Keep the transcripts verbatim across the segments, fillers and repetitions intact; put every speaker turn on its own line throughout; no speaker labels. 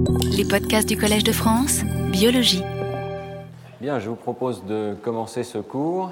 Les podcasts du Collège de France, Biologie.
Bien, je vous propose de commencer ce cours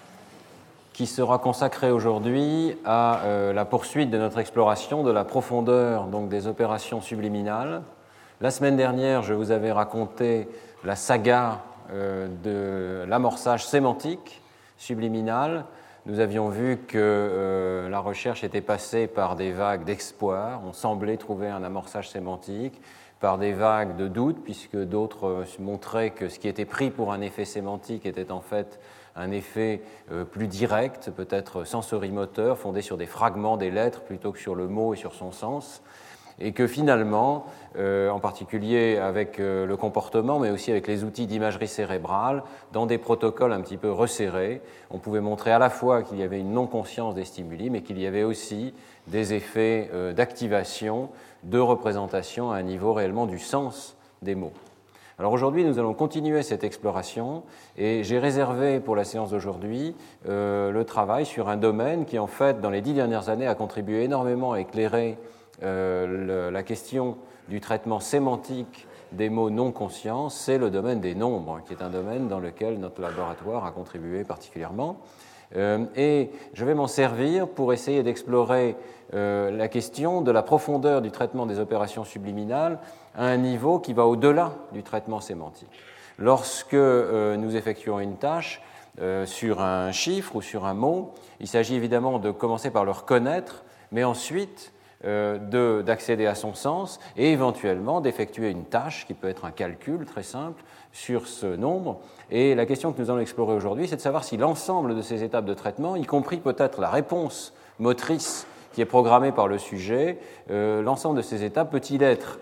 qui sera consacré aujourd'hui à euh, la poursuite de notre exploration de la profondeur donc, des opérations subliminales. La semaine dernière, je vous avais raconté la saga euh, de l'amorçage sémantique subliminal. Nous avions vu que euh, la recherche était passée par des vagues d'espoir, on semblait trouver un amorçage sémantique, par des vagues de doute, puisque d'autres euh, montraient que ce qui était pris pour un effet sémantique était en fait un effet euh, plus direct, peut-être sensorimoteur, fondé sur des fragments des lettres plutôt que sur le mot et sur son sens, et que finalement, euh, en particulier avec euh, le comportement, mais aussi avec les outils d'imagerie cérébrale, dans des protocoles un petit peu resserrés, on pouvait montrer à la fois qu'il y avait une non-conscience des stimuli, mais qu'il y avait aussi des effets euh, d'activation, de représentation à un niveau réellement du sens des mots. Alors aujourd'hui, nous allons continuer cette exploration et j'ai réservé pour la séance d'aujourd'hui euh, le travail sur un domaine qui, en fait, dans les dix dernières années, a contribué énormément à éclairer euh, le, la question du traitement sémantique des mots non conscients, c'est le domaine des nombres, qui est un domaine dans lequel notre laboratoire a contribué particulièrement. Euh, et je vais m'en servir pour essayer d'explorer euh, la question de la profondeur du traitement des opérations subliminales à un niveau qui va au-delà du traitement sémantique. Lorsque euh, nous effectuons une tâche euh, sur un chiffre ou sur un mot, il s'agit évidemment de commencer par le reconnaître, mais ensuite euh, de, d'accéder à son sens et éventuellement d'effectuer une tâche qui peut être un calcul très simple sur ce nombre. Et la question que nous allons explorer aujourd'hui, c'est de savoir si l'ensemble de ces étapes de traitement, y compris peut-être la réponse motrice qui est programmée par le sujet, euh, l'ensemble de ces étapes peut-il être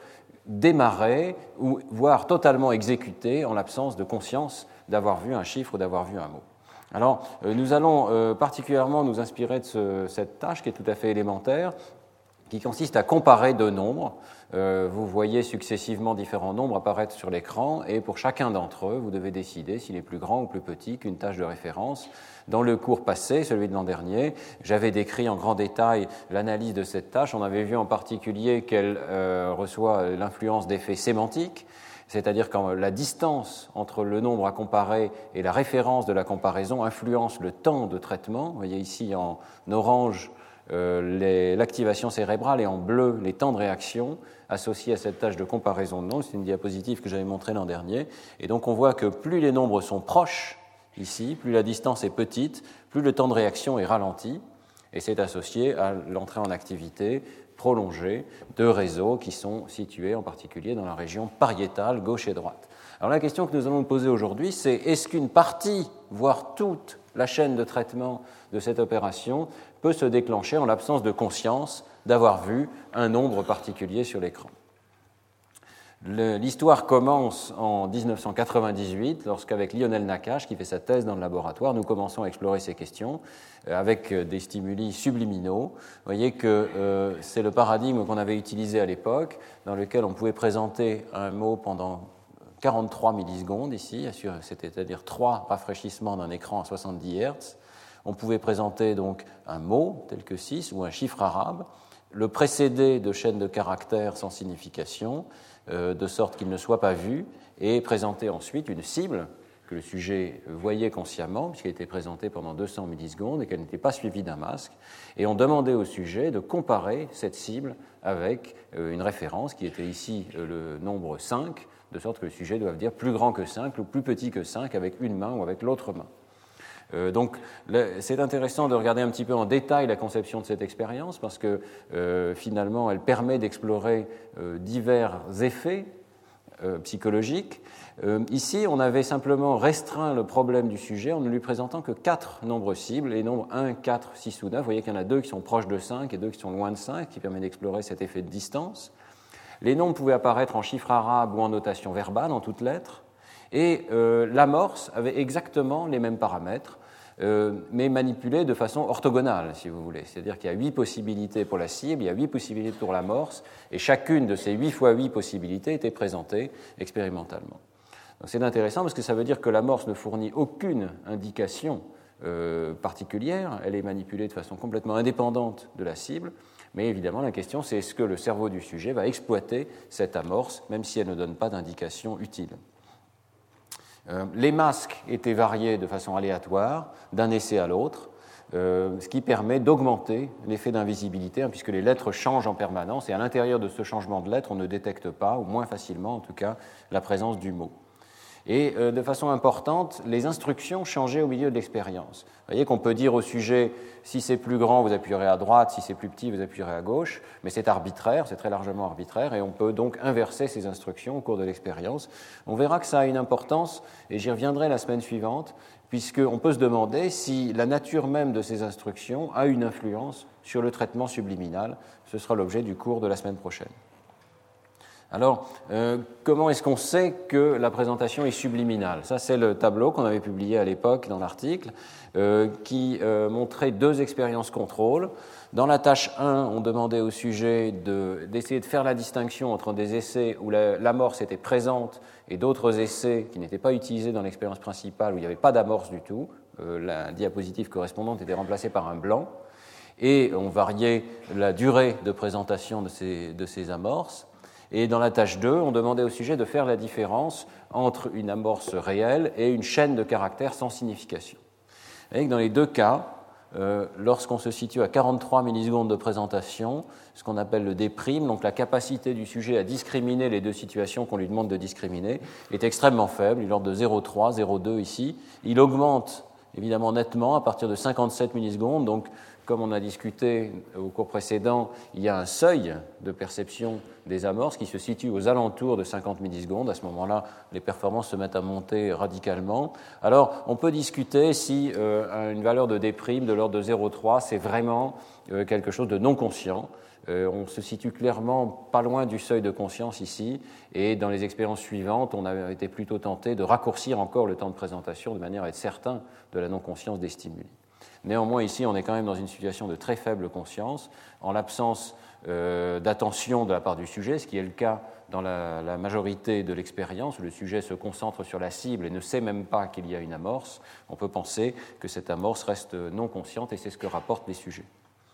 démarré ou voire totalement exécuté en l'absence de conscience d'avoir vu un chiffre ou d'avoir vu un mot. Alors, euh, nous allons euh, particulièrement nous inspirer de ce, cette tâche qui est tout à fait élémentaire, qui consiste à comparer deux nombres. Euh, vous voyez successivement différents nombres apparaître sur l'écran et pour chacun d'entre eux, vous devez décider s'il est plus grand ou plus petit qu'une tâche de référence. Dans le cours passé, celui de l'an dernier, j'avais décrit en grand détail l'analyse de cette tâche. On avait vu en particulier qu'elle euh, reçoit l'influence d'effets sémantiques, c'est-à-dire que la distance entre le nombre à comparer et la référence de la comparaison influence le temps de traitement. Vous voyez ici en orange Euh, les, l'activation cérébrale et en bleu les temps de réaction associés à cette tâche de comparaison de nombres. C'est une diapositive que j'avais montrée l'an dernier. Et donc on voit que plus les nombres sont proches ici, plus la distance est petite, plus le temps de réaction est ralenti. Et c'est associé à l'entrée en activité prolongée de réseaux qui sont situés en particulier dans la région pariétale gauche et droite. Alors la question que nous allons nous poser aujourd'hui, c'est est-ce qu'une partie, voire toute la chaîne de traitement de cette opération peut se déclencher en l'absence de conscience d'avoir vu un nombre particulier sur l'écran. Le, l'histoire commence en dix-neuf cent quatre-vingt-dix-huit, lorsqu'avec Lionel Nakache, qui fait sa thèse dans le laboratoire, nous commençons à explorer ces questions euh, avec des stimuli subliminaux. Vous voyez que euh, c'est le paradigme qu'on avait utilisé à l'époque, dans lequel on pouvait présenter un mot pendant quarante-trois millisecondes ici, c'est-à-dire trois rafraîchissements d'un écran à soixante-dix hertz. On pouvait présenter donc un mot tel que six ou un chiffre arabe, le précéder de chaînes de caractères sans signification, euh, de sorte qu'il ne soit pas vu, et présenter ensuite une cible que le sujet voyait consciemment, puisqu'elle était présentée pendant deux cents millisecondes et qu'elle n'était pas suivie d'un masque. Et on demandait au sujet de comparer cette cible avec euh, une référence qui était ici euh, le nombre cinq, de sorte que le sujet doit dire plus grand que cinq ou plus petit que cinq avec une main ou avec l'autre main. Euh, donc, le, c'est intéressant de regarder un petit peu en détail la conception de cette expérience parce que euh, finalement, elle permet d'explorer euh, divers effets euh, psychologiques. Euh, ici, on avait simplement restreint le problème du sujet en ne lui présentant que quatre nombres cibles, les nombres un, quatre, six ou neuf. Vous voyez qu'il y en a deux qui sont proches de cinq et deux qui sont loin de cinq, qui permet d'explorer cet effet de distance. Les nombres pouvaient apparaître en chiffres arabes ou en notation verbale, en toutes lettres. Et euh, l'amorce avait exactement les mêmes paramètres, euh, mais manipulés de façon orthogonale, si vous voulez. C'est-à-dire qu'il y a huit possibilités pour la cible, il y a huit possibilités pour l'amorce, et chacune de ces huit fois huit possibilités était présentée expérimentalement. Donc c'est intéressant parce que ça veut dire que l'amorce ne fournit aucune indication euh, particulière, elle est manipulée de façon complètement indépendante de la cible, Mais évidemment, la question, c'est est-ce que le cerveau du sujet va exploiter cette amorce, même si elle ne donne pas d'indication utile. Euh, les masques étaient variés de façon aléatoire, d'un essai à l'autre, euh, ce qui permet d'augmenter l'effet d'invisibilité, hein, puisque les lettres changent en permanence, et à l'intérieur de ce changement de lettres, on ne détecte pas, ou moins facilement en tout cas, la présence du mot. Et euh, de façon importante, les instructions changeaient au milieu de l'expérience. Vous voyez qu'on peut dire au sujet, si c'est plus grand, vous appuierez à droite, si c'est plus petit, vous appuierez à gauche, mais c'est arbitraire, c'est très largement arbitraire, et on peut donc inverser ces instructions au cours de l'expérience. On verra que ça a une importance, et j'y reviendrai la semaine suivante, puisqu'on peut se demander si la nature même de ces instructions a une influence sur le traitement subliminal. Ce sera l'objet du cours de la semaine prochaine. Alors, euh, comment est-ce qu'on sait que la présentation est subliminale? Ça, c'est le tableau qu'on avait publié à l'époque dans l'article, euh, qui euh, montrait deux expériences contrôle. Dans la tâche un, on demandait au sujet de, d'essayer de faire la distinction entre des essais où la, l'amorce était présente et d'autres essais qui n'étaient pas utilisés dans l'expérience principale, où il n'y avait pas d'amorce du tout. Euh, la diapositive correspondante était remplacée par un blanc. Et on variait la durée de présentation de ces, de ces amorces. Et dans la tâche deux, on demandait au sujet de faire la différence entre une amorce réelle et une chaîne de caractères sans signification. Et dans les deux cas, euh, lorsqu'on se situe à quarante-trois millisecondes de présentation, ce qu'on appelle le D', donc la capacité du sujet à discriminer les deux situations qu'on lui demande de discriminer, est extrêmement faible, il est l'ordre de zéro virgule trois, zéro virgule deux ici. Il augmente évidemment nettement à partir de cinquante-sept millisecondes, donc comme on a discuté au cours précédent, il y a un seuil de perception des amorces qui se situe aux alentours de cinquante millisecondes. À ce moment-là, les performances se mettent à monter radicalement. Alors, on peut discuter si euh, une valeur de D' de l'ordre de zéro virgule trois, c'est vraiment euh, quelque chose de non conscient. Euh, on se situe clairement pas loin du seuil de conscience ici, et dans les expériences suivantes, on a été plutôt tenté de raccourcir encore le temps de présentation de manière à être certain de la non-conscience des stimuli. Néanmoins, ici, on est quand même dans une situation de très faible conscience, en l'absence euh, d'attention de la part du sujet, ce qui est le cas dans la, la majorité de l'expérience, où le sujet se concentre sur la cible et ne sait même pas qu'il y a une amorce. On peut penser que cette amorce reste non consciente, et c'est ce que rapportent les sujets.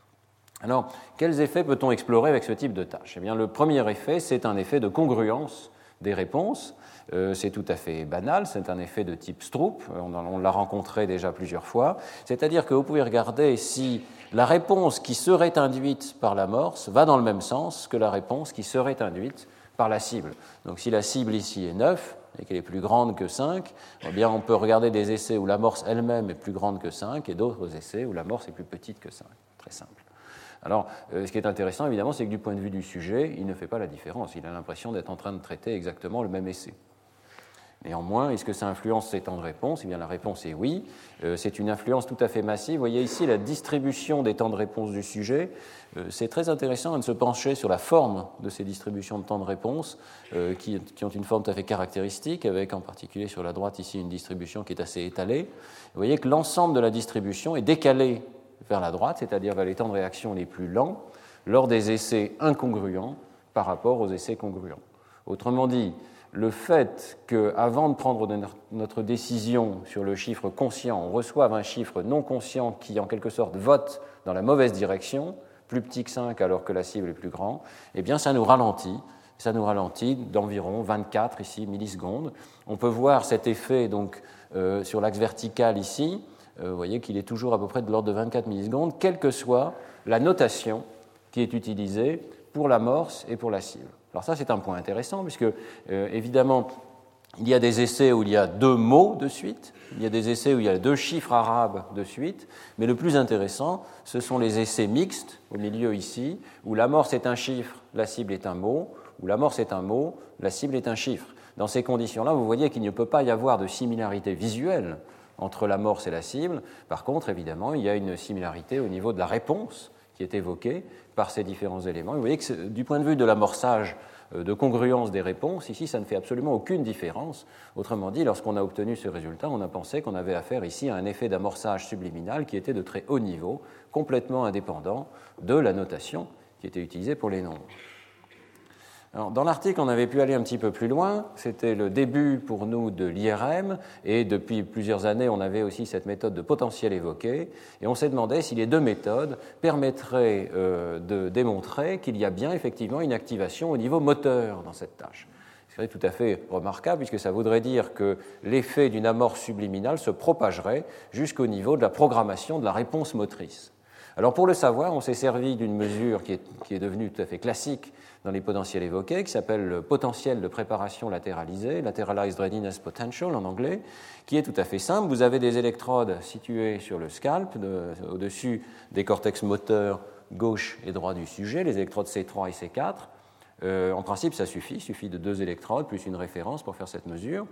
Alors, quels effets peut-on explorer avec ce type de tâche? Eh bien, le premier effet, c'est un effet de congruence des réponses. Euh, c'est tout à fait banal, c'est un effet de type Stroop, on, on l'a rencontré déjà plusieurs fois, c'est-à-dire que vous pouvez regarder si la réponse qui serait induite par l'amorce va dans le même sens que la réponse qui serait induite par la cible. Donc si la cible ici est neuf et qu'elle est plus grande que cinq, eh bien on peut regarder des essais où l'amorce elle-même est plus grande que cinq et d'autres essais où l'amorce est plus petite que cinq. Très simple. Alors, euh, ce qui est intéressant, évidemment, c'est que du point de vue du sujet, il ne fait pas la différence. Il a l'impression d'être en train de traiter exactement le même essai. Néanmoins, est-ce que ça influence ces temps de réponse? Eh bien, la réponse est oui. Euh, c'est une influence tout à fait massive. Vous voyez ici la distribution des temps de réponse du sujet. Euh, c'est très intéressant de se pencher sur la forme de ces distributions de temps de réponse euh, qui, qui ont une forme tout à fait caractéristique, avec en particulier sur la droite ici une distribution qui est assez étalée. Vous voyez que l'ensemble de la distribution est décalé vers la droite, c'est-à-dire vers les temps de réaction les plus lents, lors des essais incongruents par rapport aux essais congruents. Autrement dit, le fait qu'avant de prendre notre décision sur le chiffre conscient, on reçoive un chiffre non conscient qui, en quelque sorte, vote dans la mauvaise direction, plus petit que cinq alors que la cible est plus grande, eh bien, ça nous ralentit. Ça nous ralentit d'environ vingt-quatre ici, millisecondes. On peut voir cet effet donc, euh, sur l'axe vertical ici. Euh, vous voyez qu'il est toujours à peu près de l'ordre de vingt-quatre millisecondes, quelle que soit la notation qui est utilisée pour l'amorce et pour la cible. Alors ça, c'est un point intéressant, puisque, euh, évidemment, il y a des essais où il y a deux mots de suite, il y a des essais où il y a deux chiffres arabes de suite, mais le plus intéressant, ce sont les essais mixtes, au milieu ici, où l'amorce est un chiffre, la cible est un mot, où l'amorce est un mot, la cible est un chiffre. Dans ces conditions-là, vous voyez qu'il ne peut pas y avoir de similarité visuelle entre l'amorce et la cible. Par contre, évidemment, il y a une similarité au niveau de la réponse qui est évoquée par ces différents éléments. Vous voyez que du point de vue de l'amorçage de congruence des réponses, ici, ça ne fait absolument aucune différence. Autrement dit, lorsqu'on a obtenu ce résultat, on a pensé qu'on avait affaire ici à un effet d'amorçage subliminal qui était de très haut niveau, complètement indépendant de la notation qui était utilisée pour les nombres. Alors, dans l'article, on avait pu aller un petit peu plus loin. C'était le début pour nous de l'I R M, et depuis plusieurs années, on avait aussi cette méthode de potentiel évoqué. Et on s'est demandé si les deux méthodes permettraient euh, de démontrer qu'il y a bien effectivement une activation au niveau moteur dans cette tâche. C'est tout à fait remarquable, puisque ça voudrait dire que l'effet d'une amorce subliminale se propagerait jusqu'au niveau de la programmation de la réponse motrice. Alors, pour le savoir, on s'est servi d'une mesure qui est, qui est devenue tout à fait classique dans les potentiels évoqués, qui s'appelle le potentiel de préparation latéralisé, Lateralized Readiness Potential en anglais, qui est tout à fait simple. Vous avez des électrodes situées sur le scalp, de, au-dessus des cortex moteurs gauche et droit du sujet, les électrodes C trois et C quatre. Euh, en principe, ça suffit, il suffit de deux électrodes plus une référence pour faire cette mesure.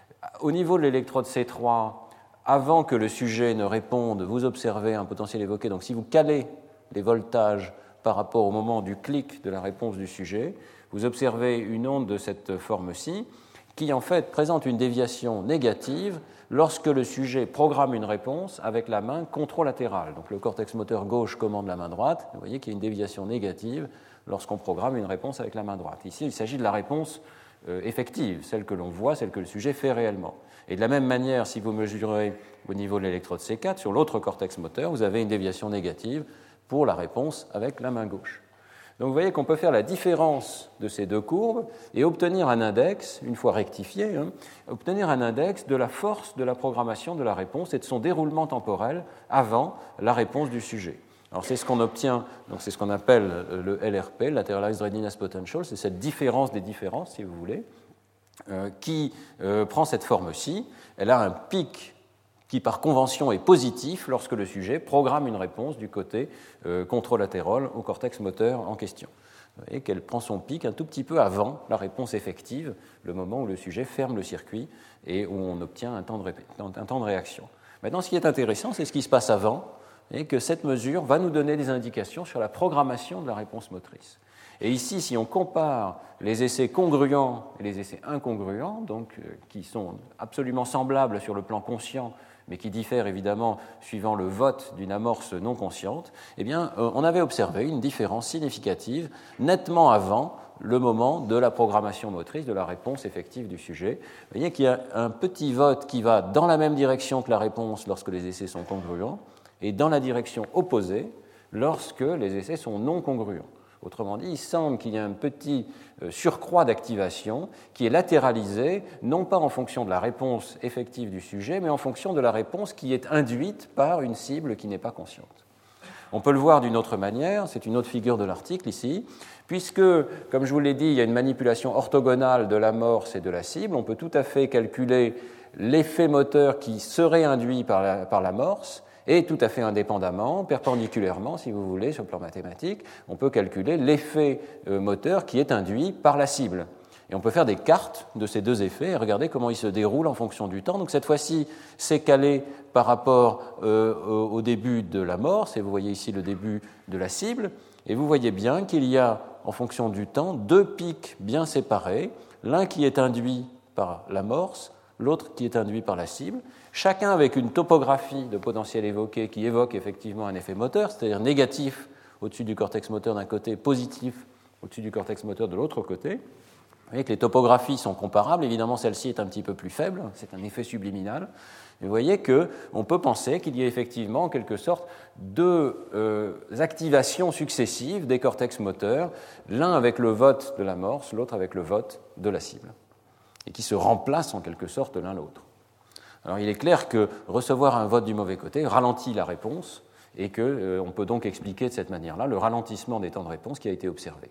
Au niveau de l'électrode C trois, avant que le sujet ne réponde, vous observez un potentiel évoqué. Donc, si vous calez les voltages par rapport au moment du clic de la réponse du sujet, vous observez une onde de cette forme-ci qui, en fait, présente une déviation négative lorsque le sujet programme une réponse avec la main contralatérale. Donc, le cortex moteur gauche commande la main droite. Vous voyez qu'il y a une déviation négative lorsqu'on programme une réponse avec la main droite. Ici, il s'agit de la réponse euh, effective, celle que l'on voit, celle que le sujet fait réellement. Et de la même manière, si vous mesurez au niveau de l'électrode C quatre, sur l'autre cortex moteur, vous avez une déviation négative pour la réponse avec la main gauche. Donc vous voyez qu'on peut faire la différence de ces deux courbes et obtenir un index, une fois rectifié, hein, obtenir un index de la force de la programmation de la réponse et de son déroulement temporel avant la réponse du sujet. Alors c'est ce qu'on obtient, donc c'est ce qu'on appelle le L R P, Lateralized Readiness Potential, c'est cette différence des différences, si vous voulez, euh, qui euh, prend cette forme-ci. Elle a un pic qui, par convention, est positif lorsque le sujet programme une réponse du côté euh, contralatéral au cortex moteur en question. Vous voyez qu'elle prend son pic un tout petit peu avant la réponse effective, le moment où le sujet ferme le circuit et où on obtient un temps de, répé- un temps de réaction. Maintenant, ce qui est intéressant, c'est ce qui se passe avant, et que cette mesure va nous donner des indications sur la programmation de la réponse motrice. Et ici, si on compare les essais congruents et les essais incongruents, donc, euh, qui sont absolument semblables sur le plan conscient, mais qui diffèrent évidemment suivant le vote d'une amorce non consciente, eh bien, euh, on avait observé une différence significative nettement avant le moment de la programmation motrice, de la réponse effective du sujet. Vous voyez qu'il y a un petit vote qui va dans la même direction que la réponse lorsque les essais sont congruents, et dans la direction opposée lorsque les essais sont non congruents. Autrement dit, il semble qu'il y ait un petit surcroît d'activation qui est latéralisé, non pas en fonction de la réponse effective du sujet, mais en fonction de la réponse qui est induite par une cible qui n'est pas consciente. On peut le voir d'une autre manière, c'est une autre figure de l'article ici, puisque, comme je vous l'ai dit, il y a une manipulation orthogonale de l'amorce et de la cible, on peut tout à fait calculer l'effet moteur qui serait induit par la, par l'amorce, et tout à fait indépendamment, perpendiculairement, si vous voulez, sur le plan mathématique, on peut calculer l'effet moteur qui est induit par la cible. Et on peut faire des cartes de ces deux effets et regarder comment ils se déroulent en fonction du temps. Donc cette fois-ci, c'est calé par rapport euh, au début de l'amorce, et vous voyez ici le début de la cible, et vous voyez bien qu'il y a, en fonction du temps, deux pics bien séparés, l'un qui est induit par l'amorce, l'autre qui est induit par la cible, chacun avec une topographie de potentiel évoqué qui évoque effectivement un effet moteur, c'est-à-dire négatif au-dessus du cortex moteur d'un côté, positif au-dessus du cortex moteur de l'autre côté. Vous voyez que les topographies sont comparables, évidemment celle-ci est un petit peu plus faible, c'est un effet subliminal. Et vous voyez qu'on peut penser qu'il y a effectivement en quelque sorte deux euh, activations successives des cortex moteurs, l'un avec le vote de l'amorce, l'autre avec le vote de la cible, et qui se remplacent en quelque sorte l'un l'autre. Alors il est clair que recevoir un vote du mauvais côté ralentit la réponse et qu'on euh, peut donc expliquer de cette manière-là le ralentissement des temps de réponse qui a été observé.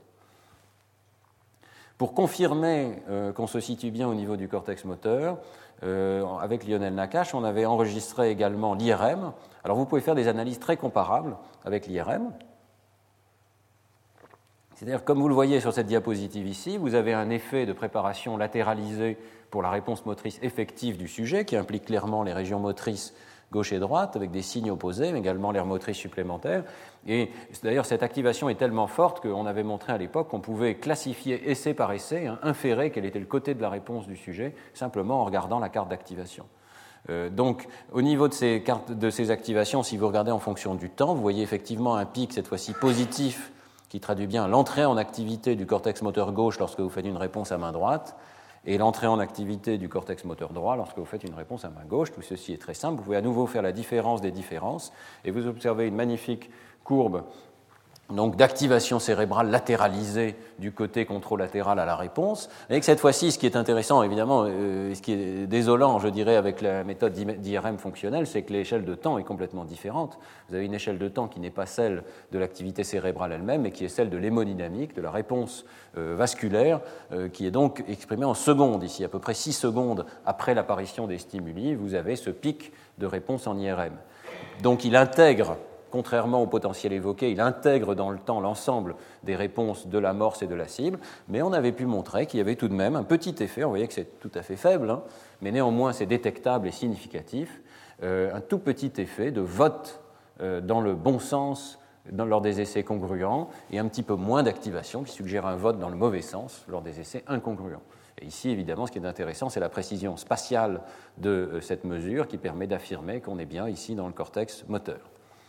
Pour confirmer euh, qu'on se situe bien au niveau du cortex moteur, euh, avec Lionel Nakache, on avait enregistré également l'I R M. Alors vous pouvez faire des analyses très comparables avec l'I R M. C'est-à-dire, comme vous le voyez sur cette diapositive ici, vous avez un effet de préparation latéralisé pour la réponse motrice effective du sujet, qui implique clairement les régions motrices gauche et droite, avec des signes opposés, mais également l'aire motrice supplémentaire. Et d'ailleurs, cette activation est tellement forte qu'on avait montré à l'époque qu'on pouvait classifier essai par essai, hein, inférer quel était le côté de la réponse du sujet, simplement en regardant la carte d'activation. Euh, donc, au niveau de ces, cartes, de ces activations, si vous regardez en fonction du temps, vous voyez effectivement un pic, cette fois-ci positif, qui qui traduit bien l'entrée en activité du cortex moteur gauche lorsque vous faites une réponse à main droite, et l'entrée en activité du cortex moteur droit lorsque vous faites une réponse à main gauche. Tout ceci est très simple. Vous pouvez à nouveau faire la différence des différences, et vous observez une magnifique courbe donc d'activation cérébrale latéralisée du côté controlatéral à la réponse. Et que cette fois-ci, ce qui est intéressant, évidemment, euh, ce qui est désolant, je dirais, avec la méthode d'I R M fonctionnelle, c'est que l'échelle de temps est complètement différente. Vous avez une échelle de temps qui n'est pas celle de l'activité cérébrale elle-même, mais qui est celle de l'hémodynamique, de la réponse euh, vasculaire, euh, qui est donc exprimée en secondes. Ici, à peu près six secondes après l'apparition des stimuli, vous avez ce pic de réponse en I R M. Donc il intègre, contrairement au potentiel évoqué, il intègre dans le temps l'ensemble des réponses de l'amorce et de la cible, mais on avait pu montrer qu'il y avait tout de même un petit effet, on voyait que c'est tout à fait faible, hein, mais néanmoins c'est détectable et significatif, euh, un tout petit effet de vote euh, dans le bon sens dans, lors des essais congruents, et un petit peu moins d'activation qui suggère un vote dans le mauvais sens lors des essais incongruents. Et ici, évidemment, ce qui est intéressant, c'est la précision spatiale de euh, cette mesure qui permet d'affirmer qu'on est bien ici dans le cortex moteur.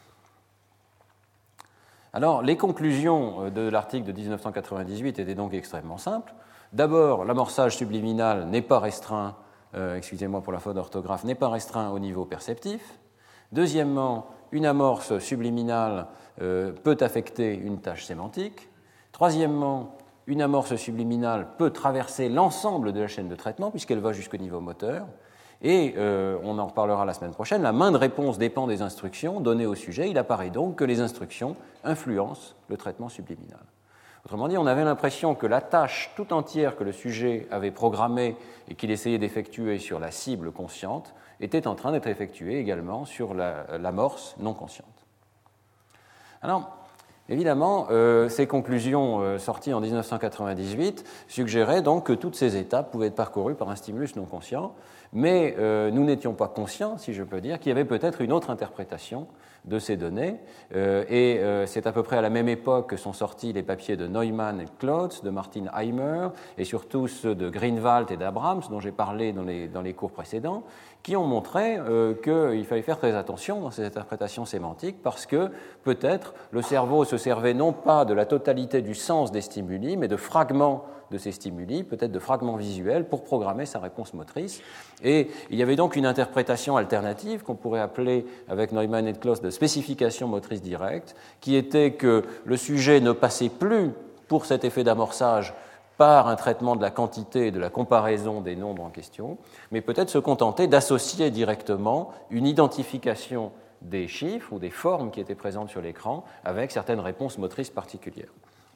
Alors, les conclusions de l'article de dix-neuf cent quatre-vingt-dix-huit étaient donc extrêmement simples. D'abord, l'amorçage subliminal n'est pas restreint, euh, excusez-moi pour la faute d'orthographe, n'est pas restreint au niveau perceptif. Deuxièmement, une amorce subliminale euh, peut affecter une tâche sémantique. Troisièmement, une amorce subliminale peut traverser l'ensemble de la chaîne de traitement puisqu'elle va jusqu'au niveau moteur. Et euh, on en reparlera la semaine prochaine, la main de réponse dépend des instructions données au sujet. Il apparaît donc que les instructions influencent le traitement subliminal. Autrement dit, on avait l'impression que la tâche tout entière que le sujet avait programmée et qu'il essayait d'effectuer sur la cible consciente était en train d'être effectuée également sur la, l'amorce non consciente. Alors, évidemment, euh, ces conclusions euh, sorties en dix-neuf cent quatre-vingt-dix-huit suggéraient donc que toutes ces étapes pouvaient être parcourues par un stimulus non conscient, mais euh, nous n'étions pas conscients, si je peux dire, qu'il y avait peut-être une autre interprétation de ces données, euh, et euh, c'est à peu près à la même époque que sont sortis les papiers de Neumann et Klotz, de Martin Heimer, et surtout ceux de Greenwald et d'Abrams, dont j'ai parlé dans les, dans les cours précédents, qui ont montré euh, qu'il fallait faire très attention dans ces interprétations sémantiques parce que peut-être le cerveau se servait non pas de la totalité du sens des stimuli, mais de fragments de ces stimuli, peut-être de fragments visuels, pour programmer sa réponse motrice. Et il y avait donc une interprétation alternative qu'on pourrait appeler, avec Neumann et Klotz, de spécification motrice directe, qui était que le sujet ne passait plus pour cet effet d'amorçage par un traitement de la quantité et de la comparaison des nombres en question, mais peut-être se contenter d'associer directement une identification des chiffres ou des formes qui étaient présentes sur l'écran avec certaines réponses motrices particulières.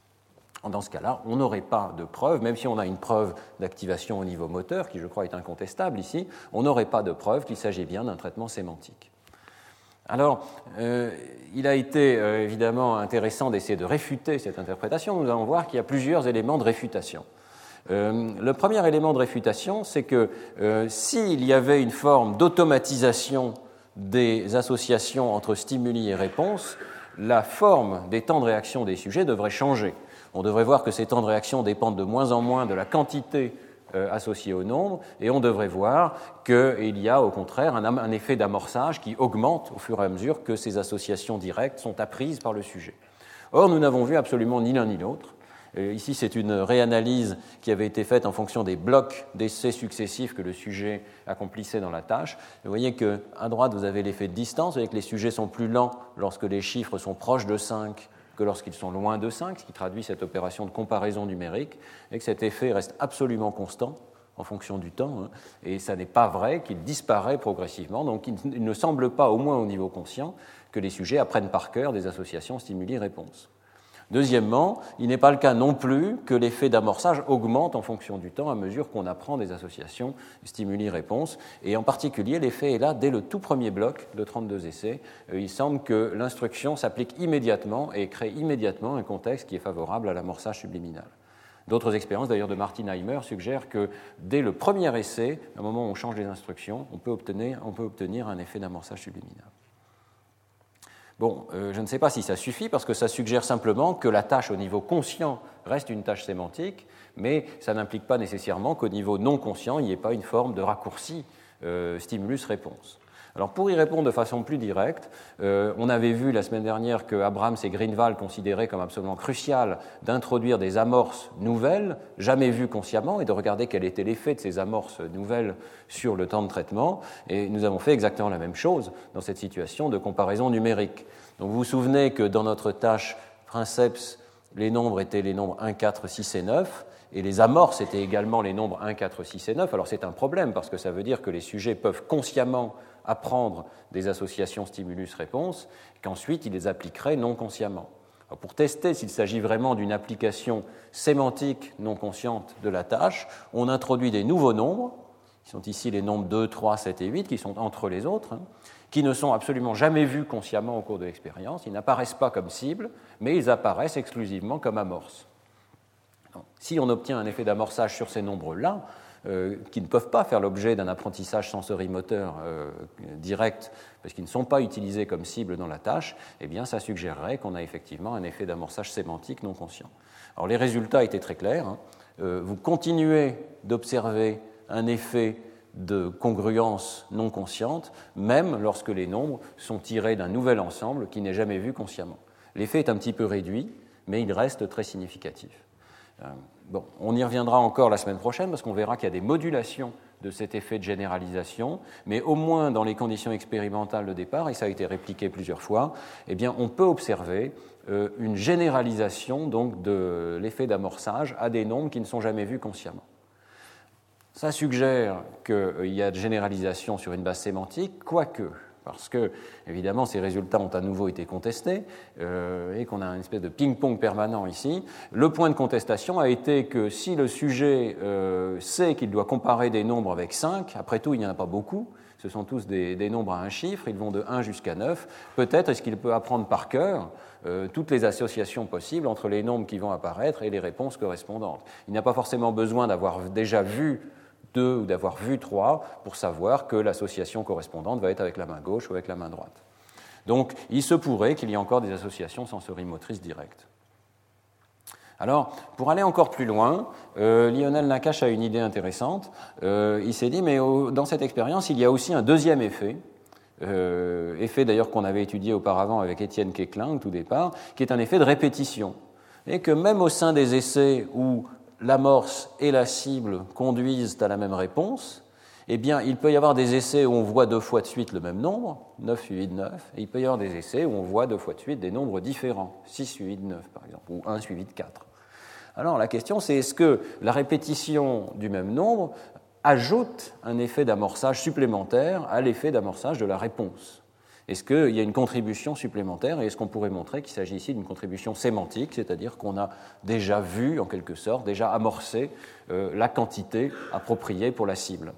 Dans ce cas-là, on n'aurait pas de preuve, même si on a une preuve d'activation au niveau moteur, qui je crois est incontestable ici, on n'aurait pas de preuve qu'il s'agit bien d'un traitement sémantique. Alors, euh, il a été euh, évidemment intéressant d'essayer de réfuter cette interprétation. Nous allons voir qu'il y a plusieurs éléments de réfutation. Euh, le premier élément de réfutation, c'est que euh, s'il y avait une forme d'automatisation des associations entre stimuli et réponses, la forme des temps de réaction des sujets devrait changer. On devrait voir que ces temps de réaction dépendent de moins en moins de la quantité euh, associée au nombre, et on devrait voir qu'il y a au contraire un, un effet d'amorçage qui augmente au fur et à mesure que ces associations directes sont apprises par le sujet. Or, nous n'avons vu absolument ni l'un ni l'autre. Euh, ici, c'est une réanalyse qui avait été faite en fonction des blocs d'essais successifs que le sujet accomplissait dans la tâche. Vous voyez qu'à droite, vous avez l'effet de distance, vous voyez que les sujets sont plus lents lorsque les chiffres sont proches de cinq que lorsqu'ils sont loin de cinq, ce qui traduit cette opération de comparaison numérique, et que cet effet reste absolument constant en fonction du temps, hein, et ça n'est pas vrai qu'il disparaît progressivement, donc il, il ne semble pas, au moins au niveau conscient, que les sujets apprennent par cœur des associations stimuli-réponse. Deuxièmement, il n'est pas le cas non plus que l'effet d'amorçage augmente en fonction du temps à mesure qu'on apprend des associations stimuli-réponse. Et en particulier, l'effet est là dès le tout premier bloc de trente-deux essais. Il semble que l'instruction s'applique immédiatement et crée immédiatement un contexte qui est favorable à l'amorçage subliminal. D'autres expériences, d'ailleurs, de Martin Heimer suggèrent que dès le premier essai, au moment où on change les instructions, on peut obtenir, on peut obtenir un effet d'amorçage subliminal. Bon, euh, je ne sais pas si ça suffit parce que ça suggère simplement que la tâche au niveau conscient reste une tâche sémantique, mais ça n'implique pas nécessairement qu'au niveau non conscient, il n'y ait pas une forme de raccourci euh, stimulus-réponse. Alors pour y répondre de façon plus directe, euh, on avait vu la semaine dernière que Abrams et Greenwald considéraient comme absolument crucial d'introduire des amorces nouvelles, jamais vues consciemment, et de regarder quel était l'effet de ces amorces nouvelles sur le temps de traitement. Et nous avons fait exactement la même chose dans cette situation de comparaison numérique. Donc vous vous souvenez que dans notre tâche Princeps, les nombres étaient les nombres un, quatre, six et neuf, et les amorces étaient également les nombres un, quatre, six et neuf. Alors c'est un problème, parce que ça veut dire que les sujets peuvent consciemment apprendre des associations stimulus-réponse, qu'ensuite ils les appliqueraient non consciemment. Alors, pour tester s'il s'agit vraiment d'une application sémantique non consciente de la tâche, on introduit des nouveaux nombres, qui sont ici les nombres deux, trois, sept et huit, qui sont entre les autres, hein, qui ne sont absolument jamais vus consciemment au cours de l'expérience. Ils n'apparaissent pas comme cible, mais ils apparaissent exclusivement comme amorces. Donc, si on obtient un effet d'amorçage sur ces nombres-là, Euh, qui ne peuvent pas faire l'objet d'un apprentissage sensorimoteur euh, direct, parce qu'ils ne sont pas utilisés comme cible dans la tâche, eh bien, ça suggérerait qu'on a effectivement un effet d'amorçage sémantique non conscient. Alors, les résultats étaient très clairs. Hein. Euh, vous continuez d'observer un effet de congruence non consciente, même lorsque les nombres sont tirés d'un nouvel ensemble qui n'est jamais vu consciemment. L'effet est un petit peu réduit, mais il reste très significatif. Euh, Bon, on y reviendra encore la semaine prochaine parce qu'on verra qu'il y a des modulations de cet effet de généralisation, mais au moins dans les conditions expérimentales de départ, et ça a été répliqué plusieurs fois, eh bien, on peut observer euh, une généralisation donc, de l'effet d'amorçage à des nombres qui ne sont jamais vus consciemment. Ça suggère qu'il euh, y a de généralisation sur une base sémantique, quoique, parce que, évidemment, ces résultats ont à nouveau été contestés euh, et qu'on a une espèce de ping-pong permanent ici. Le point de contestation a été que si le sujet euh, sait qu'il doit comparer des nombres avec cinq, après tout, il n'y en a pas beaucoup, ce sont tous des, des nombres à un chiffre, ils vont de un jusqu'à neuf, peut-être est-ce qu'il peut apprendre par cœur euh, toutes les associations possibles entre les nombres qui vont apparaître et les réponses correspondantes. Il n'a pas forcément besoin d'avoir déjà vu deux ou d'avoir vu trois pour savoir que l'association correspondante va être avec la main gauche ou avec la main droite. Donc, il se pourrait qu'il y ait encore des associations sensorimotrices directes. Alors, pour aller encore plus loin, euh, Lionel Nakache a une idée intéressante. Euh, il s'est dit, mais au, dans cette expérience, il y a aussi un deuxième effet, euh, effet d'ailleurs qu'on avait étudié auparavant avec Étienne Quéclin au tout départ, qui est un effet de répétition. Et que même au sein des essais où l'amorce et la cible conduisent à la même réponse, eh bien, il peut y avoir des essais où on voit deux fois de suite le même nombre, neuf suivi de neuf, et il peut y avoir des essais où on voit deux fois de suite des nombres différents, six suivi de neuf, par exemple, ou un suivi de quatre. Alors, la question, c'est est-ce que la répétition du même nombre ajoute un effet d'amorçage supplémentaire à l'effet d'amorçage de la réponse ? Est-ce qu'il y a une contribution supplémentaire et est-ce qu'on pourrait montrer qu'il s'agit ici d'une contribution sémantique, c'est-à-dire qu'on a déjà vu, en quelque sorte, déjà amorcé euh, la quantité appropriée pour la cible.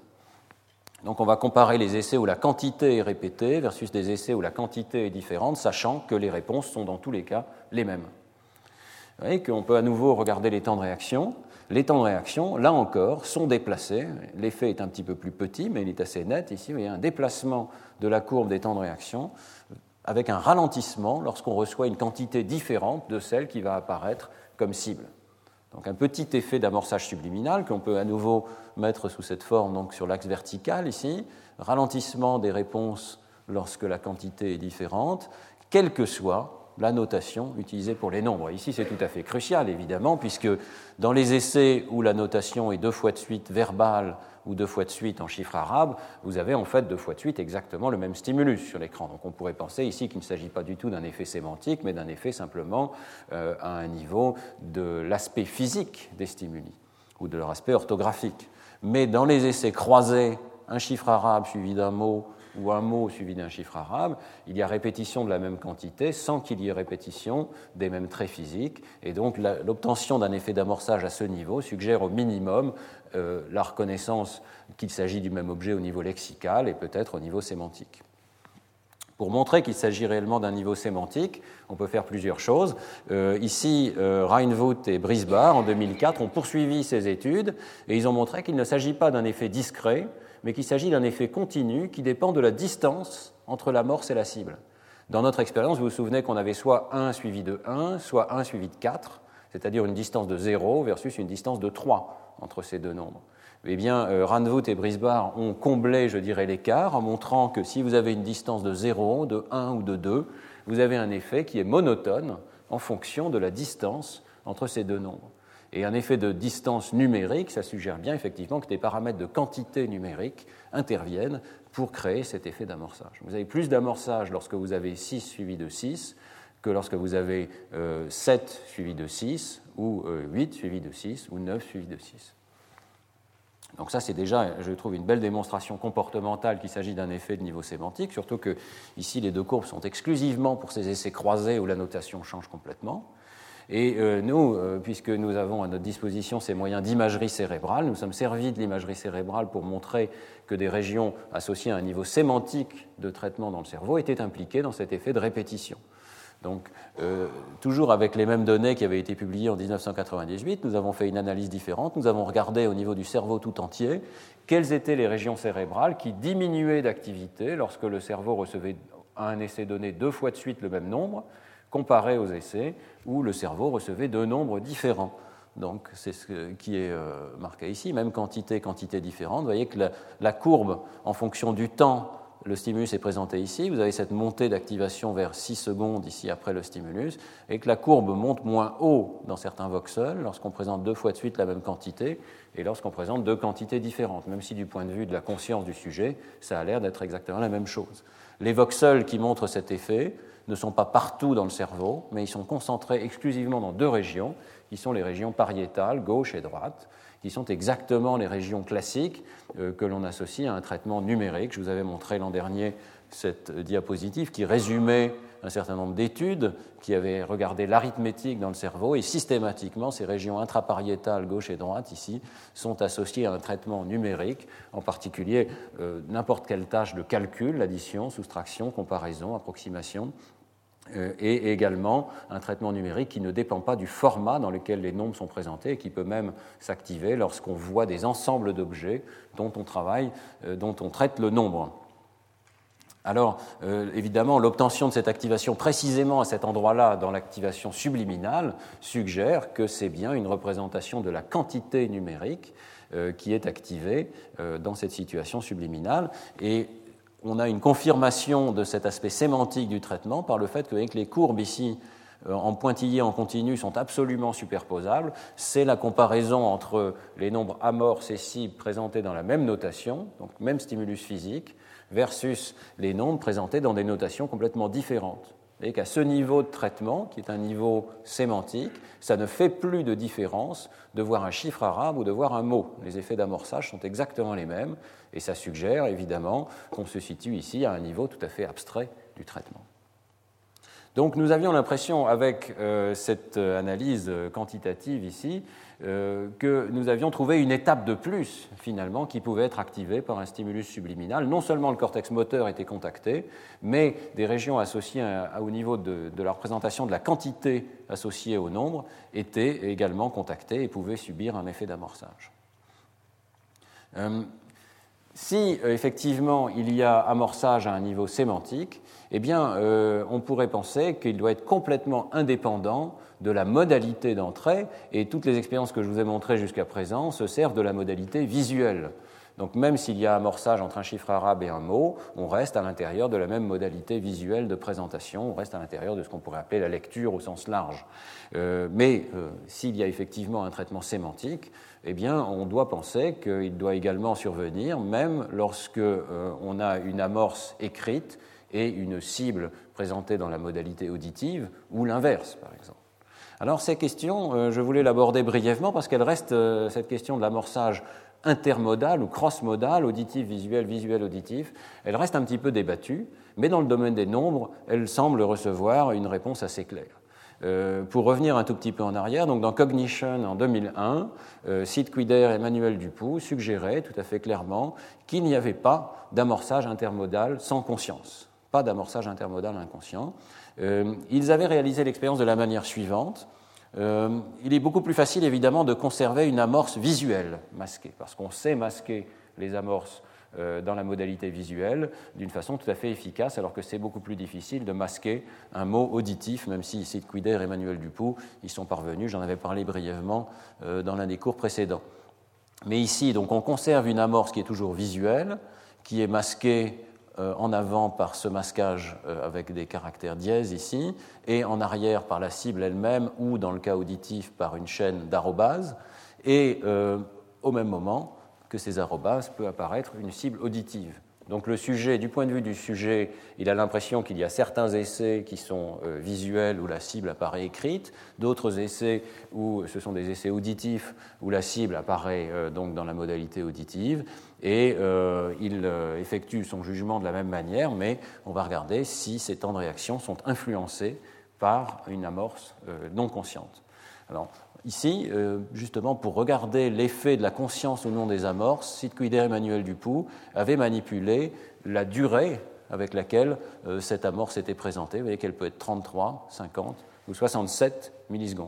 Donc on va comparer les essais où la quantité est répétée versus des essais où la quantité est différente, sachant que les réponses sont dans tous les cas les mêmes. Vous voyez qu'on peut à nouveau regarder les temps de réaction. Les temps de réaction, là encore, sont déplacés. L'effet est un petit peu plus petit, mais il est assez net. Ici, il y a un déplacement de la courbe des temps de réaction avec un ralentissement lorsqu'on reçoit une quantité différente de celle qui va apparaître comme cible. Donc un petit effet d'amorçage subliminal qu'on peut à nouveau mettre sous cette forme donc sur l'axe vertical ici, ralentissement des réponses lorsque la quantité est différente, quelle que soit la notation utilisée pour les nombres. Ici, c'est tout à fait crucial, évidemment, puisque dans les essais où la notation est deux fois de suite verbale ou deux fois de suite en chiffres arabes, vous avez en fait deux fois de suite exactement le même stimulus sur l'écran. Donc on pourrait penser ici qu'il ne s'agit pas du tout d'un effet sémantique, mais d'un effet simplement euh, à un niveau de l'aspect physique des stimuli ou de leur aspect orthographique. Mais dans les essais croisés, un chiffre arabe suivi d'un mot ou un mot suivi d'un chiffre arabe, il y a répétition de la même quantité sans qu'il y ait répétition des mêmes traits physiques. Et donc la, l'obtention d'un effet d'amorçage à ce niveau suggère au minimum euh, la reconnaissance qu'il s'agit du même objet au niveau lexical et peut-être au niveau sémantique. Pour montrer qu'il s'agit réellement d'un niveau sémantique, on peut faire plusieurs choses. Euh, ici, euh, Reinvoet et Brisbard, en deux mille quatre, ont poursuivi ces études et ils ont montré qu'il ne s'agit pas d'un effet discret, mais qu'il s'agit d'un effet continu qui dépend de la distance entre l'amorce et la cible. Dans notre expérience, vous vous souvenez qu'on avait soit un suivi de un, soit un suivi de quatre, c'est-à-dire une distance de zéro versus une distance de trois entre ces deux nombres. eh bien, euh, Ranvoot et Brisbard ont comblé, je dirais, l'écart en montrant que si vous avez une distance de zéro, de un ou de deux, vous avez un effet qui est monotone en fonction de la distance entre ces deux nombres. Et un effet de distance numérique, ça suggère bien effectivement que des paramètres de quantité numérique interviennent pour créer cet effet d'amorçage. Vous avez plus d'amorçage lorsque vous avez six suivi de six que lorsque vous avez euh, sept suivi de six, ou euh, huit suivi de six, ou neuf suivi de six. Donc ça, c'est déjà, je trouve, une belle démonstration comportementale qu'il s'agit d'un effet de niveau sémantique, surtout que ici, les deux courbes sont exclusivement pour ces essais croisés où la notation change complètement. Et euh, nous, euh, puisque nous avons à notre disposition ces moyens d'imagerie cérébrale, nous sommes servis de l'imagerie cérébrale pour montrer que des régions associées à un niveau sémantique de traitement dans le cerveau étaient impliquées dans cet effet de répétition. Donc, euh, toujours avec les mêmes données qui avaient été publiées en dix-neuf cent quatre-vingt-dix-huit, nous avons fait une analyse différente. Nous avons regardé au niveau du cerveau tout entier quelles étaient les régions cérébrales qui diminuaient d'activité lorsque le cerveau recevait à un essai donné deux fois de suite le même nombre, comparé aux essais où le cerveau recevait deux nombres différents. Donc, c'est ce qui est euh, marqué ici, même quantité, quantité différente. Vous voyez que la, la courbe, en fonction du temps, le stimulus est présenté ici. Vous avez cette montée d'activation vers six secondes ici après le stimulus, et que la courbe monte moins haut dans certains voxels lorsqu'on présente deux fois de suite la même quantité et lorsqu'on présente deux quantités différentes, même si du point de vue de la conscience du sujet, ça a l'air d'être exactement la même chose. Les voxels qui montrent cet effet ne sont pas partout dans le cerveau, mais ils sont concentrés exclusivement dans deux régions, qui sont les régions pariétales, gauche et droite, qui sont exactement les régions classiques euh, que l'on associe à un traitement numérique. Je vous avais montré l'an dernier cette diapositive qui résumait un certain nombre d'études qui avaient regardé l'arithmétique dans le cerveau, et systématiquement, ces régions intrapariétales, gauche et droite, ici, sont associées à un traitement numérique, en particulier euh, n'importe quelle tâche de calcul, l'addition, soustraction, comparaison, approximation, et également un traitement numérique qui ne dépend pas du format dans lequel les nombres sont présentés et qui peut même s'activer lorsqu'on voit des ensembles d'objets dont on travaille, dont on traite le nombre. Alors, euh, évidemment, l'obtention de cette activation précisément à cet endroit-là, dans l'activation subliminale, suggère que c'est bien une représentation de la quantité numérique euh, qui est activée euh, dans cette situation subliminale. Et on a une confirmation de cet aspect sémantique du traitement par le fait que avec les courbes ici en pointillé en continu sont absolument superposables. C'est la comparaison entre les nombres amorces et cibles présentés dans la même notation, donc même stimulus physique, versus les nombres présentés dans des notations complètement différentes. Et qu'à ce niveau de traitement, qui est un niveau sémantique, ça ne fait plus de différence de voir un chiffre arabe ou de voir un mot. Les effets d'amorçage sont exactement les mêmes, et ça suggère évidemment qu'on se situe ici à un niveau tout à fait abstrait du traitement. Donc nous avions l'impression, avec euh, cette analyse quantitative ici, euh, que nous avions trouvé une étape de plus, finalement, qui pouvait être activée par un stimulus subliminal. Non seulement le cortex moteur était contacté, mais des régions associées à, à, au niveau de, de la représentation de la quantité associée au nombre étaient également contactées et pouvaient subir un effet d'amorçage. Euh, Si, effectivement, il y a amorçage à un niveau sémantique, eh bien, euh, on pourrait penser qu'il doit être complètement indépendant de la modalité d'entrée, et toutes les expériences que je vous ai montrées jusqu'à présent se servent de la modalité visuelle. Donc, même s'il y a amorçage entre un chiffre arabe et un mot, on reste à l'intérieur de la même modalité visuelle de présentation, on reste à l'intérieur de ce qu'on pourrait appeler la lecture au sens large. Euh, mais euh, s'il y a effectivement un traitement sémantique, eh bien, on doit penser qu'il doit également survenir, même lorsque euh, on a une amorce écrite et une cible présentée dans la modalité auditive, ou l'inverse, par exemple. Alors, ces questions, euh, je voulais l'aborder brièvement parce qu'elle reste, euh, cette question de l'amorçage intermodal ou cross-modal, auditif, visuel, visuel, auditif, elle reste un petit peu débattue, mais dans le domaine des nombres, elle semble recevoir une réponse assez claire. Euh, pour revenir un tout petit peu en arrière, donc dans Cognition en deux mille un, euh, Sid Quider et Emmanuel Dupoux suggéraient tout à fait clairement qu'il n'y avait pas d'amorçage intermodal sans conscience, pas d'amorçage intermodal inconscient. Euh, ils avaient réalisé l'expérience de la manière suivante. Euh, il est beaucoup plus facile évidemment de conserver une amorce visuelle masquée, parce qu'on sait masquer les amorces dans la modalité visuelle d'une façon tout à fait efficace, alors que c'est beaucoup plus difficile de masquer un mot auditif, même si Sid Quider et Emmanuel Dupoux y sont parvenus, j'en avais parlé brièvement dans l'un des cours précédents. Mais ici, donc, on conserve une amorce qui est toujours visuelle, qui est masquée euh, en avant par ce masquage euh, avec des caractères dièses ici, et en arrière par la cible elle-même, ou dans le cas auditif par une chaîne d'arrobases, et euh, au même moment que ces arrobases peut apparaître une cible auditive. Donc le sujet, du point de vue du sujet, il a l'impression qu'il y a certains essais qui sont euh, visuels où la cible apparaît écrite, d'autres essais où ce sont des essais auditifs où la cible apparaît euh, donc dans la modalité auditive, et euh, il euh, effectue son jugement de la même manière, mais on va regarder si ces temps de réaction sont influencés par une amorce euh, non consciente. Alors, ici, euh, justement, pour regarder l'effet de la conscience ou non des amorces, Sittkuider et Emmanuel Dupoux avaient manipulé la durée avec laquelle euh, cette amorce était présentée. Vous voyez qu'elle peut être trente-trois, cinquante ou soixante-sept millisecondes.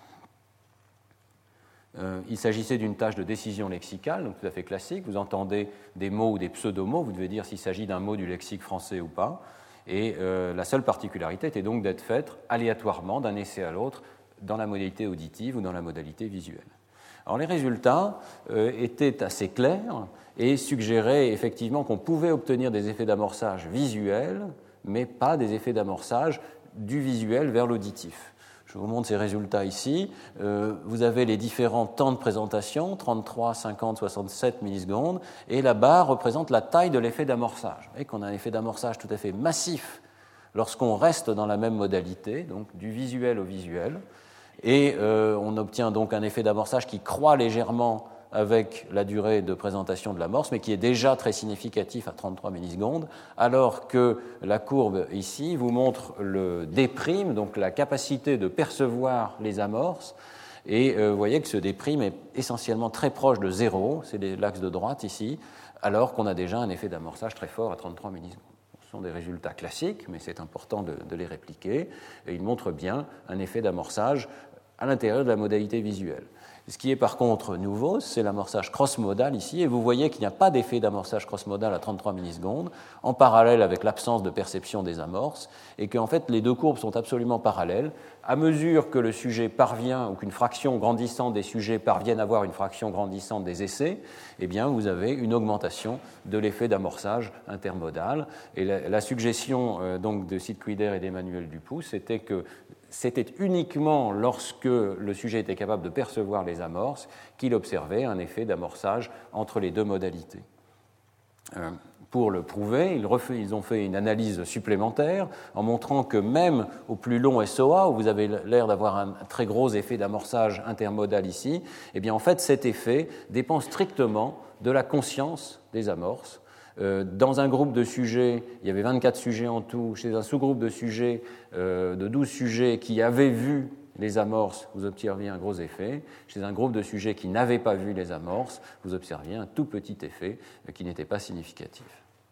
Euh, il s'agissait d'une tâche de décision lexicale, donc tout à fait classique. Vous entendez des mots ou des pseudomots, vous devez dire s'il s'agit d'un mot du lexique français ou pas. Et euh, la seule particularité était donc d'être faite aléatoirement d'un essai à l'autre, dans la modalité auditive ou dans la modalité visuelle. Alors les résultats euh, étaient assez clairs et suggéraient effectivement qu'on pouvait obtenir des effets d'amorçage visuels, mais pas des effets d'amorçage du visuel vers l'auditif. Je vous montre ces résultats ici. Euh, vous avez les différents temps de présentation, trente-trois, cinquante, soixante-sept millisecondes, et la barre représente la taille de l'effet d'amorçage. Vous voyez qu'on a un effet d'amorçage tout à fait massif lorsqu'on reste dans la même modalité, donc du visuel au visuel. Et euh, on obtient donc un effet d'amorçage qui croît légèrement avec la durée de présentation de l'amorce, mais qui est déjà très significatif à trente-trois millisecondes, alors que la courbe ici vous montre le D', donc la capacité de percevoir les amorces, et euh, vous voyez que ce D' est essentiellement très proche de zéro, c'est l'axe de droite ici, alors qu'on a déjà un effet d'amorçage très fort à trente-trois millisecondes. Ce sont des résultats classiques, mais c'est important de, de les répliquer, et ils montrent bien un effet d'amorçage à l'intérieur de la modalité visuelle. Ce qui est par contre nouveau, c'est l'amorçage cross-modal ici, et vous voyez qu'il n'y a pas d'effet d'amorçage cross-modal à trente-trois millisecondes, en parallèle avec l'absence de perception des amorces, et qu'en fait les deux courbes sont absolument parallèles. À mesure que le sujet parvient, ou qu'une fraction grandissante des sujets parviennent à avoir une fraction grandissante des essais, eh bien vous avez une augmentation de l'effet d'amorçage intermodal. Et la, la suggestion euh, donc de Sittkuider et d'Emmanuel Dupoux, c'était que c'était uniquement lorsque le sujet était capable de percevoir les amorces qu'il observait un effet d'amorçage entre les deux modalités. Euh, pour le prouver, ils, refait, ils ont fait une analyse supplémentaire en montrant que même au plus long S O A, où vous avez l'air d'avoir un très gros effet d'amorçage intermodal ici, eh bien en fait cet effet dépend strictement de la conscience des amorces. Dans un groupe de sujets, il y avait vingt-quatre sujets en tout, chez un sous-groupe de sujets, euh, de douze sujets qui avaient vu les amorces, vous observiez un gros effet. Chez un groupe de sujets qui n'avaient pas vu les amorces, vous observiez un tout petit effet qui n'était pas significatif.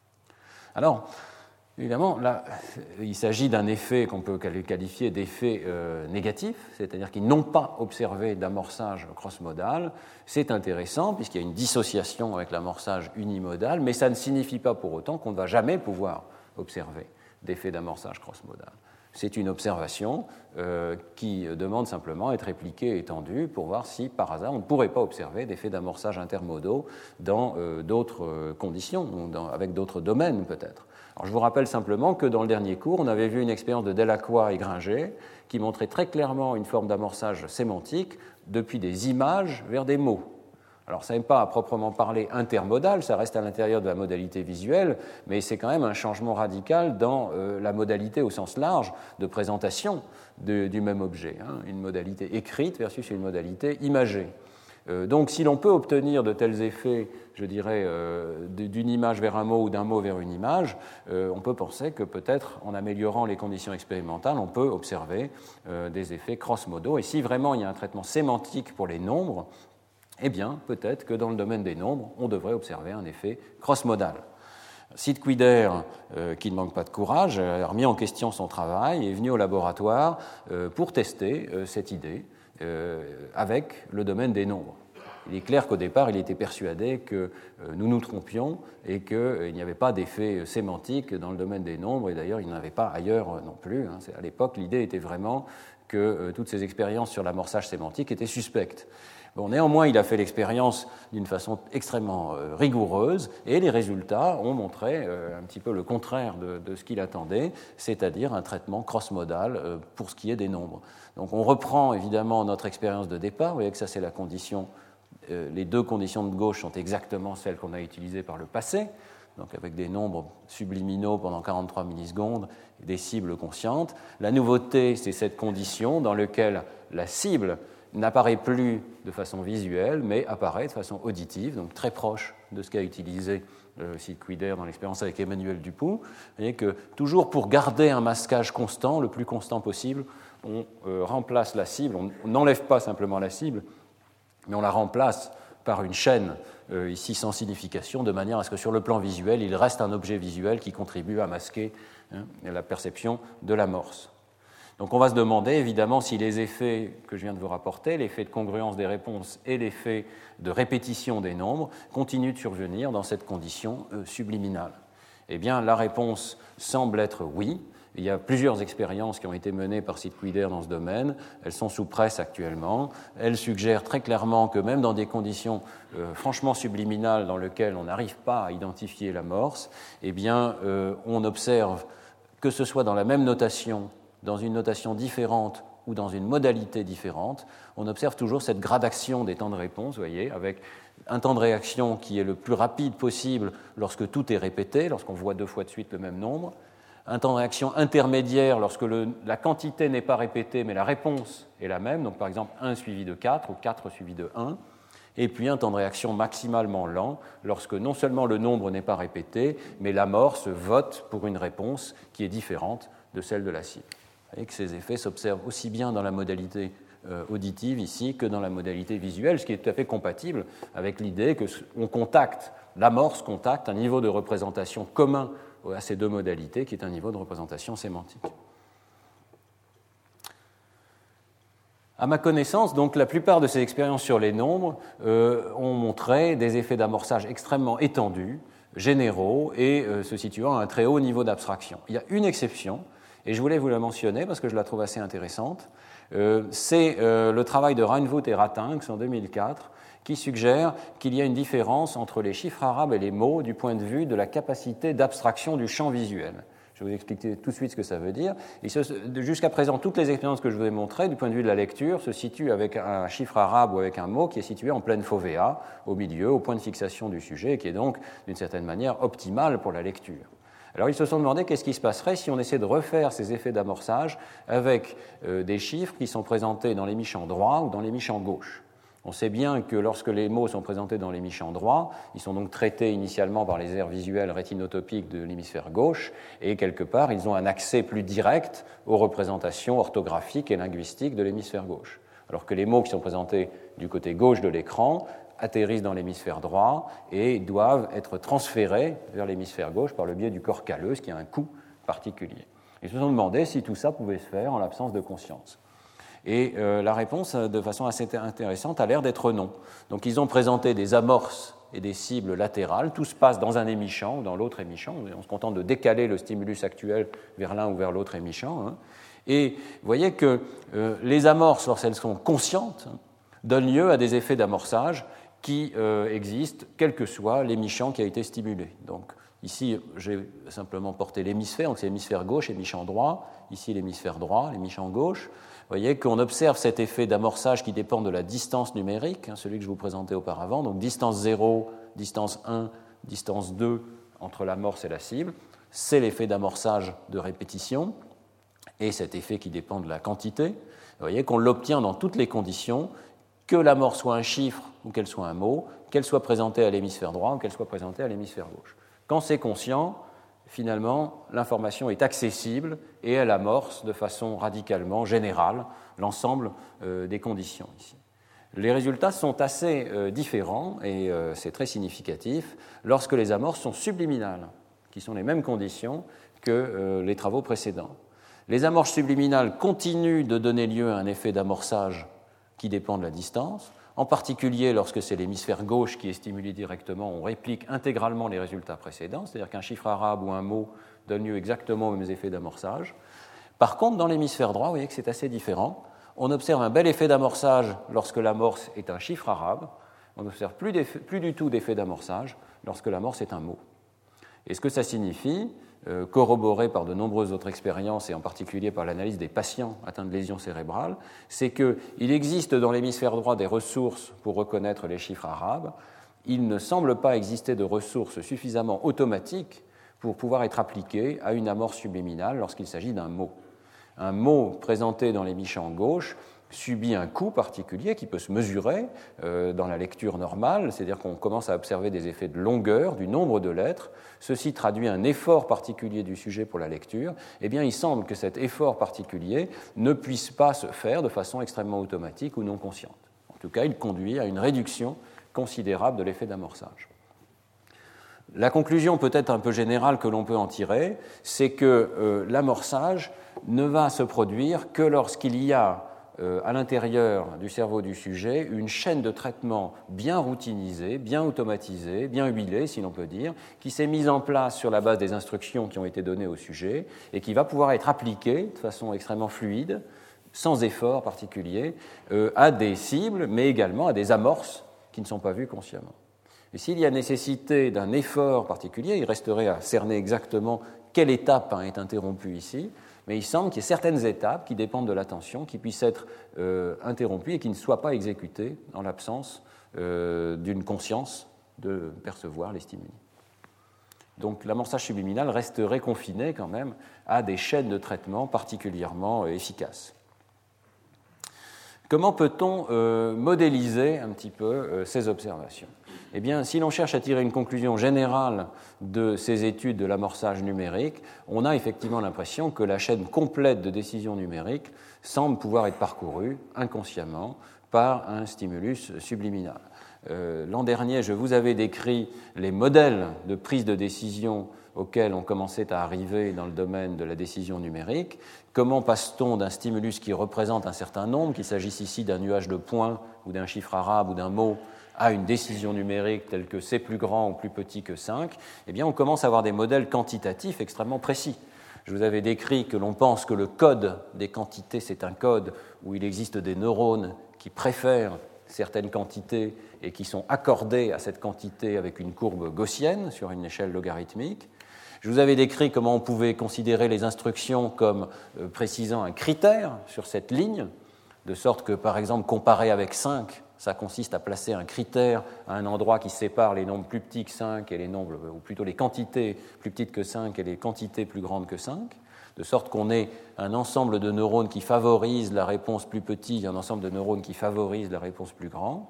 Alors, évidemment, là, il s'agit d'un effet qu'on peut qualifier d'effet euh, négatif, c'est-à-dire qu'ils n'ont pas observé d'amorçage cross-modal. C'est intéressant puisqu'il y a une dissociation avec l'amorçage unimodal, mais ça ne signifie pas pour autant qu'on ne va jamais pouvoir observer d'effet d'amorçage cross-modal. C'est une observation euh, qui demande simplement à être répliquée et étendue pour voir si, par hasard, on ne pourrait pas observer d'effets d'amorçage intermodaux dans euh, d'autres conditions, ou dans, avec d'autres domaines peut-être. Alors, je vous rappelle simplement que dans le dernier cours, on avait vu une expérience de Delacroix et Gringer qui montrait très clairement une forme d'amorçage sémantique depuis des images vers des mots. Alors, ça n'est pas à proprement parler intermodal, ça reste à l'intérieur de la modalité visuelle, mais c'est quand même un changement radical dans euh, la modalité au sens large de présentation de, du même objet, hein, une modalité écrite versus une modalité imagée. Euh, donc, si l'on peut obtenir de tels effets, je dirais, euh, d'une image vers un mot ou d'un mot vers une image, euh, on peut penser que peut-être, en améliorant les conditions expérimentales, on peut observer euh, des effets cross-modaux. Et si vraiment il y a un traitement sémantique pour les nombres, eh bien, peut-être que dans le domaine des nombres, on devrait observer un effet cross-modal. Sittkuider, euh, qui ne manque pas de courage, a remis en question son travail et est venu au laboratoire euh, pour tester euh, cette idée euh, avec le domaine des nombres. Il est clair qu'au départ, il était persuadé que euh, nous nous trompions et qu'il euh, n'y avait pas d'effet sémantique dans le domaine des nombres, et d'ailleurs, il n'y en avait pas ailleurs euh, non plus. Hein. À l'époque, l'idée était vraiment que euh, toutes ces expériences sur l'amorçage sémantique étaient suspectes. Bon, néanmoins, il a fait l'expérience d'une façon extrêmement euh, rigoureuse et les résultats ont montré euh, un petit peu le contraire de, de ce qu'il attendait, c'est-à-dire un traitement cross-modal euh, pour ce qui est des nombres. Donc on reprend évidemment notre expérience de départ, vous voyez que ça c'est la condition, euh, les deux conditions de gauche sont exactement celles qu'on a utilisées par le passé, donc avec des nombres subliminaux pendant quarante-trois millisecondes et des cibles conscientes. La nouveauté, c'est cette condition dans laquelle la cible n'apparaît plus de façon visuelle, mais apparaît de façon auditive, donc très proche de ce qu'a utilisé le site Quider dans l'expérience avec Emmanuel Dupoux. Vous voyez que toujours pour garder un masquage constant, le plus constant possible, on euh, remplace la cible, on n'enlève pas simplement la cible, mais on la remplace par une chaîne, euh, ici sans signification, de manière à ce que sur le plan visuel, il reste un objet visuel qui contribue à masquer hein, la perception de l'amorce. Donc on va se demander évidemment si les effets que je viens de vous rapporter, l'effet de congruence des réponses et l'effet de répétition des nombres, continuent de survenir dans cette condition euh, subliminale. Eh bien, la réponse semble être oui. Il y a plusieurs expériences qui ont été menées par Sid Quider dans ce domaine. Elles sont sous presse actuellement. Elles suggèrent très clairement que même dans des conditions euh, franchement subliminales dans lesquelles on n'arrive pas à identifier l'amorce, eh bien, euh, on observe que ce soit dans la même notation, dans une notation différente ou dans une modalité différente, on observe toujours cette gradation des temps de réponse, vous voyez, avec un temps de réaction qui est le plus rapide possible lorsque tout est répété, lorsqu'on voit deux fois de suite le même nombre, un temps de réaction intermédiaire lorsque le, la quantité n'est pas répétée, mais la réponse est la même, donc par exemple un suivi de quatre ou quatre suivi de un, et puis un temps de réaction maximalement lent lorsque non seulement le nombre n'est pas répété, mais l'amorce vote pour une réponse qui est différente de celle de la cible. Vous voyez que ces effets s'observent aussi bien dans la modalité euh, auditive ici que dans la modalité visuelle, ce qui est tout à fait compatible avec l'idée qu'on contacte, l'amorce contacte un niveau de représentation commun à ces deux modalités, qui est un niveau de représentation sémantique. À ma connaissance, donc, la plupart de ces expériences sur les nombres euh, ont montré des effets d'amorçage extrêmement étendus, généraux et euh, se situant à un très haut niveau d'abstraction. Il y a une exception, et je voulais vous la mentionner parce que je la trouve assez intéressante. Euh, c'est euh, le travail de Reinvoet et Ratinx en deux mille quatre qui suggère qu'il y a une différence entre les chiffres arabes et les mots du point de vue de la capacité d'abstraction du champ visuel. Je vais vous expliquer tout de suite ce que ça veut dire. Jusqu'à présent, toutes les expériences que je vous ai montrées, du point de vue de la lecture, se situent avec un chiffre arabe ou avec un mot qui est situé en pleine fovéa, au milieu, au point de fixation du sujet, et qui est donc, d'une certaine manière, optimal pour la lecture. Alors ils se sont demandé qu'est-ce qui se passerait si on essaie de refaire ces effets d'amorçage avec euh, des chiffres qui sont présentés dans l'hémichant droit ou dans l'hémichant gauche. On sait bien que lorsque les mots sont présentés dans l'hémichant droit, ils sont donc traités initialement par les aires visuelles rétinotopiques de l'hémisphère gauche, et quelque part, ils ont un accès plus direct aux représentations orthographiques et linguistiques de l'hémisphère gauche. Alors que les mots qui sont présentés du côté gauche de l'écran atterrissent dans l'hémisphère droit et doivent être transférés vers l'hémisphère gauche par le biais du corps calleux, ce qui a un coût particulier. Ils se sont demandé si tout ça pouvait se faire en l'absence de conscience. Et euh, la réponse, de façon assez intéressante, a l'air d'être non. Donc ils ont présenté des amorces et des cibles latérales. Tout se passe dans un hémichant ou dans l'autre hémichant. On se contente de décaler le stimulus actuel vers l'un ou vers l'autre hémichant. Hein. Et vous voyez que euh, les amorces, lorsqu'elles sont conscientes, hein, donnent lieu à des effets d'amorçage qui euh, existent, quel que soit l'hémichant qui a été stimulé. Donc ici, j'ai simplement porté l'hémisphère, donc c'est l'hémisphère gauche, l'hémichant droit. Ici, l'hémisphère droit, l'hémichant gauche. Vous voyez qu'on observe cet effet d'amorçage qui dépend de la distance numérique, hein, celui que je vous présentais auparavant, donc distance zéro, distance un, distance deux entre l'amorce et la cible. C'est l'effet d'amorçage de répétition, et cet effet qui dépend de la quantité. Vous voyez qu'on l'obtient dans toutes les conditions, que l'amorce soit un chiffre ou qu'elle soit un mot, qu'elle soit présentée à l'hémisphère droit ou qu'elle soit présentée à l'hémisphère gauche. Quand c'est conscient, finalement, l'information est accessible et elle amorce de façon radicalement générale l'ensemble euh, des conditions ici. Les résultats sont assez euh, différents, et euh, c'est très significatif, lorsque les amorces sont subliminales, qui sont les mêmes conditions que euh, les travaux précédents. Les amorces subliminales continuent de donner lieu à un effet d'amorçage qui dépend de la distance. En particulier, lorsque c'est l'hémisphère gauche qui est stimulé directement, on réplique intégralement les résultats précédents, c'est-à-dire qu'un chiffre arabe ou un mot donne lieu exactement aux mêmes effets d'amorçage. Par contre, dans l'hémisphère droit, vous voyez que c'est assez différent. On observe un bel effet d'amorçage lorsque l'amorce est un chiffre arabe. On n'observe plus, plus du tout d'effet d'amorçage lorsque l'amorce est un mot. Et ce que ça signifie, euh, corroboré par de nombreuses autres expériences, et en particulier par l'analyse des patients atteints de lésions cérébrales, c'est qu'il existe dans l'hémisphère droit des ressources pour reconnaître les chiffres arabes. Il ne semble pas exister de ressources suffisamment automatiques pour pouvoir être appliquées à une amorce subliminale lorsqu'il s'agit d'un mot. Un mot présenté dans l'hémisphère gauche subit un coût particulier qui peut se mesurer euh, dans la lecture normale, c'est-à-dire qu'on commence à observer des effets de longueur, du nombre de lettres. Ceci traduit un effort particulier du sujet pour la lecture. Eh bien, il semble que cet effort particulier ne puisse pas se faire de façon extrêmement automatique ou non consciente. En tout cas, il conduit à une réduction considérable de l'effet d'amorçage. La conclusion peut-être un peu générale que l'on peut en tirer, c'est que euh, l'amorçage ne va se produire que lorsqu'il y a euh, à l'intérieur du cerveau du sujet une chaîne de traitement bien routinisée, bien automatisée, bien huilée, si l'on peut dire, qui s'est mise en place sur la base des instructions qui ont été données au sujet et qui va pouvoir être appliquée de façon extrêmement fluide, sans effort particulier, euh, à des cibles, mais également à des amorces qui ne sont pas vues consciemment. Et s'il y a nécessité d'un effort particulier, il resterait à cerner exactement quelle étape est interrompue ici, mais il semble qu'il y ait certaines étapes qui dépendent de l'attention, qui puissent être euh, interrompues et qui ne soient pas exécutées en l'absence euh, d'une conscience de percevoir les stimuli. Donc l'amorçage subliminal resterait confiné quand même à des chaînes de traitement particulièrement euh, efficaces. Comment peut-on euh, modéliser un petit peu euh, ces observations ? Eh bien, si l'on cherche à tirer une conclusion générale de ces études de l'amorçage numérique, on a effectivement l'impression que la chaîne complète de décision numérique semble pouvoir être parcourue inconsciemment par un stimulus subliminal. Euh, l'an dernier, je vous avais décrit les modèles de prise de décision auxquels on commençait à arriver dans le domaine de la décision numérique. Comment passe-t-on d'un stimulus qui représente un certain nombre, qu'il s'agisse ici d'un nuage de points ou d'un chiffre arabe ou d'un mot, à une décision numérique telle que c'est plus grand ou plus petit que cinq, eh bien on commence à avoir des modèles quantitatifs extrêmement précis. Je vous avais décrit que l'on pense que le code des quantités, c'est un code où il existe des neurones qui préfèrent certaines quantités et qui sont accordés à cette quantité avec une courbe gaussienne sur une échelle logarithmique. Je vous avais décrit comment on pouvait considérer les instructions comme euh, précisant un critère sur cette ligne, de sorte que, par exemple, comparé avec cinq, ça consiste à placer un critère à un endroit qui sépare les nombres plus petits que cinq et les nombres, ou plutôt les quantités plus petites que cinq et les quantités plus grandes que cinq, de sorte qu'on ait un ensemble de neurones qui favorisent la réponse plus petite et un ensemble de neurones qui favorisent la réponse plus grande.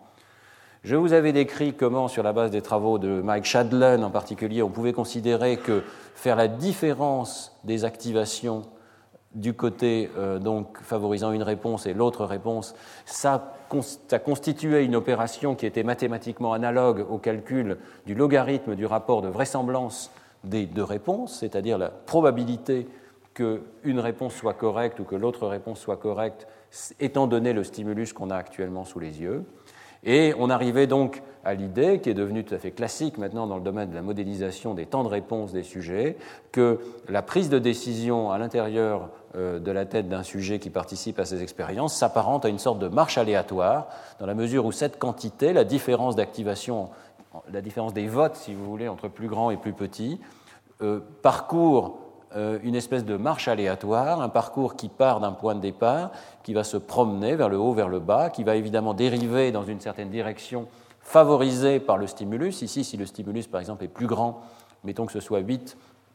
Je vous avais décrit comment, sur la base des travaux de Mike Shadlen en particulier, on pouvait considérer que faire la différence des activations du côté euh, donc favorisant une réponse et l'autre réponse, ça, ça constituait une opération qui était mathématiquement analogue au calcul du logarithme du rapport de vraisemblance des deux réponses, c'est-à-dire la probabilité qu'une réponse soit correcte ou que l'autre réponse soit correcte, étant donné le stimulus qu'on a actuellement sous les yeux. Et on arrivait donc à l'idée, qui est devenue tout à fait classique maintenant dans le domaine de la modélisation des temps de réponse des sujets, que la prise de décision à l'intérieur de la tête d'un sujet qui participe à ces expériences s'apparente à une sorte de marche aléatoire, dans la mesure où cette quantité, la différence d'activation, la différence des votes, si vous voulez, entre plus grand et plus petit, euh, parcourt une espèce de marche aléatoire, un parcours qui part d'un point de départ, qui va se promener vers le haut, vers le bas, qui va évidemment dériver dans une certaine direction favorisée par le stimulus. Ici, si le stimulus, par exemple, est plus grand, mettons que ce soit huit,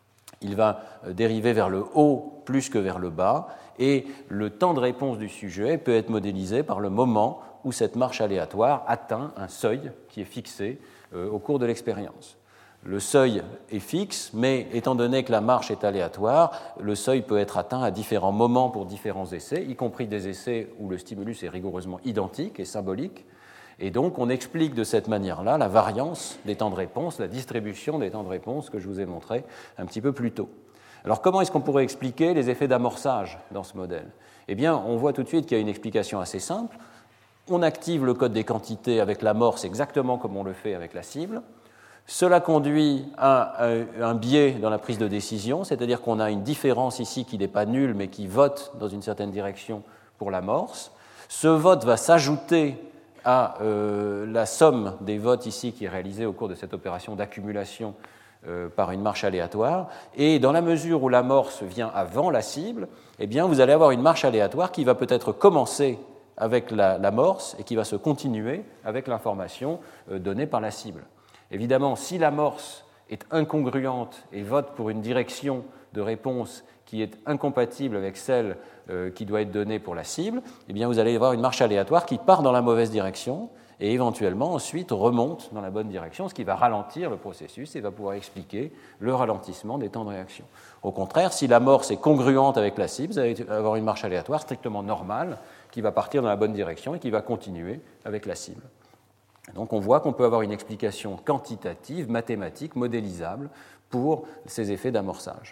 il va dériver vers le haut plus que vers le bas, et le temps de réponse du sujet peut être modélisé par le moment où cette marche aléatoire atteint un seuil qui est fixé euh, au cours de l'expérience. Le seuil est fixe, mais étant donné que la marche est aléatoire, le seuil peut être atteint à différents moments pour différents essais, y compris des essais où le stimulus est rigoureusement identique et symbolique. Et donc, on explique de cette manière-là la variance des temps de réponse, la distribution des temps de réponse que je vous ai montré un petit peu plus tôt. Alors, comment est-ce qu'on pourrait expliquer les effets d'amorçage dans ce modèle ? Eh bien, on voit tout de suite qu'il y a une explication assez simple. On active le code des quantités avec l'amorce exactement comme on le fait avec la cible. Cela conduit à un biais dans la prise de décision, c'est-à-dire qu'on a une différence ici qui n'est pas nulle, mais qui vote dans une certaine direction pour l'amorce. Ce vote va s'ajouter à euh, la somme des votes ici qui est réalisée au cours de cette opération d'accumulation euh, par une marche aléatoire. Et dans la mesure où l'amorce vient avant la cible, eh bien, vous allez avoir une marche aléatoire qui va peut-être commencer avec la, l'amorce et qui va se continuer avec l'information euh, donnée par la cible. Évidemment, si l'amorce est incongruente et vote pour une direction de réponse qui est incompatible avec celle euh, qui doit être donnée pour la cible, eh bien vous allez avoir une marche aléatoire qui part dans la mauvaise direction et éventuellement ensuite remonte dans la bonne direction, ce qui va ralentir le processus et va pouvoir expliquer le ralentissement des temps de réaction. Au contraire, si l'amorce est congruente avec la cible, vous allez avoir une marche aléatoire strictement normale qui va partir dans la bonne direction et qui va continuer avec la cible. Donc on voit qu'on peut avoir une explication quantitative, mathématique, modélisable pour ces effets d'amorçage,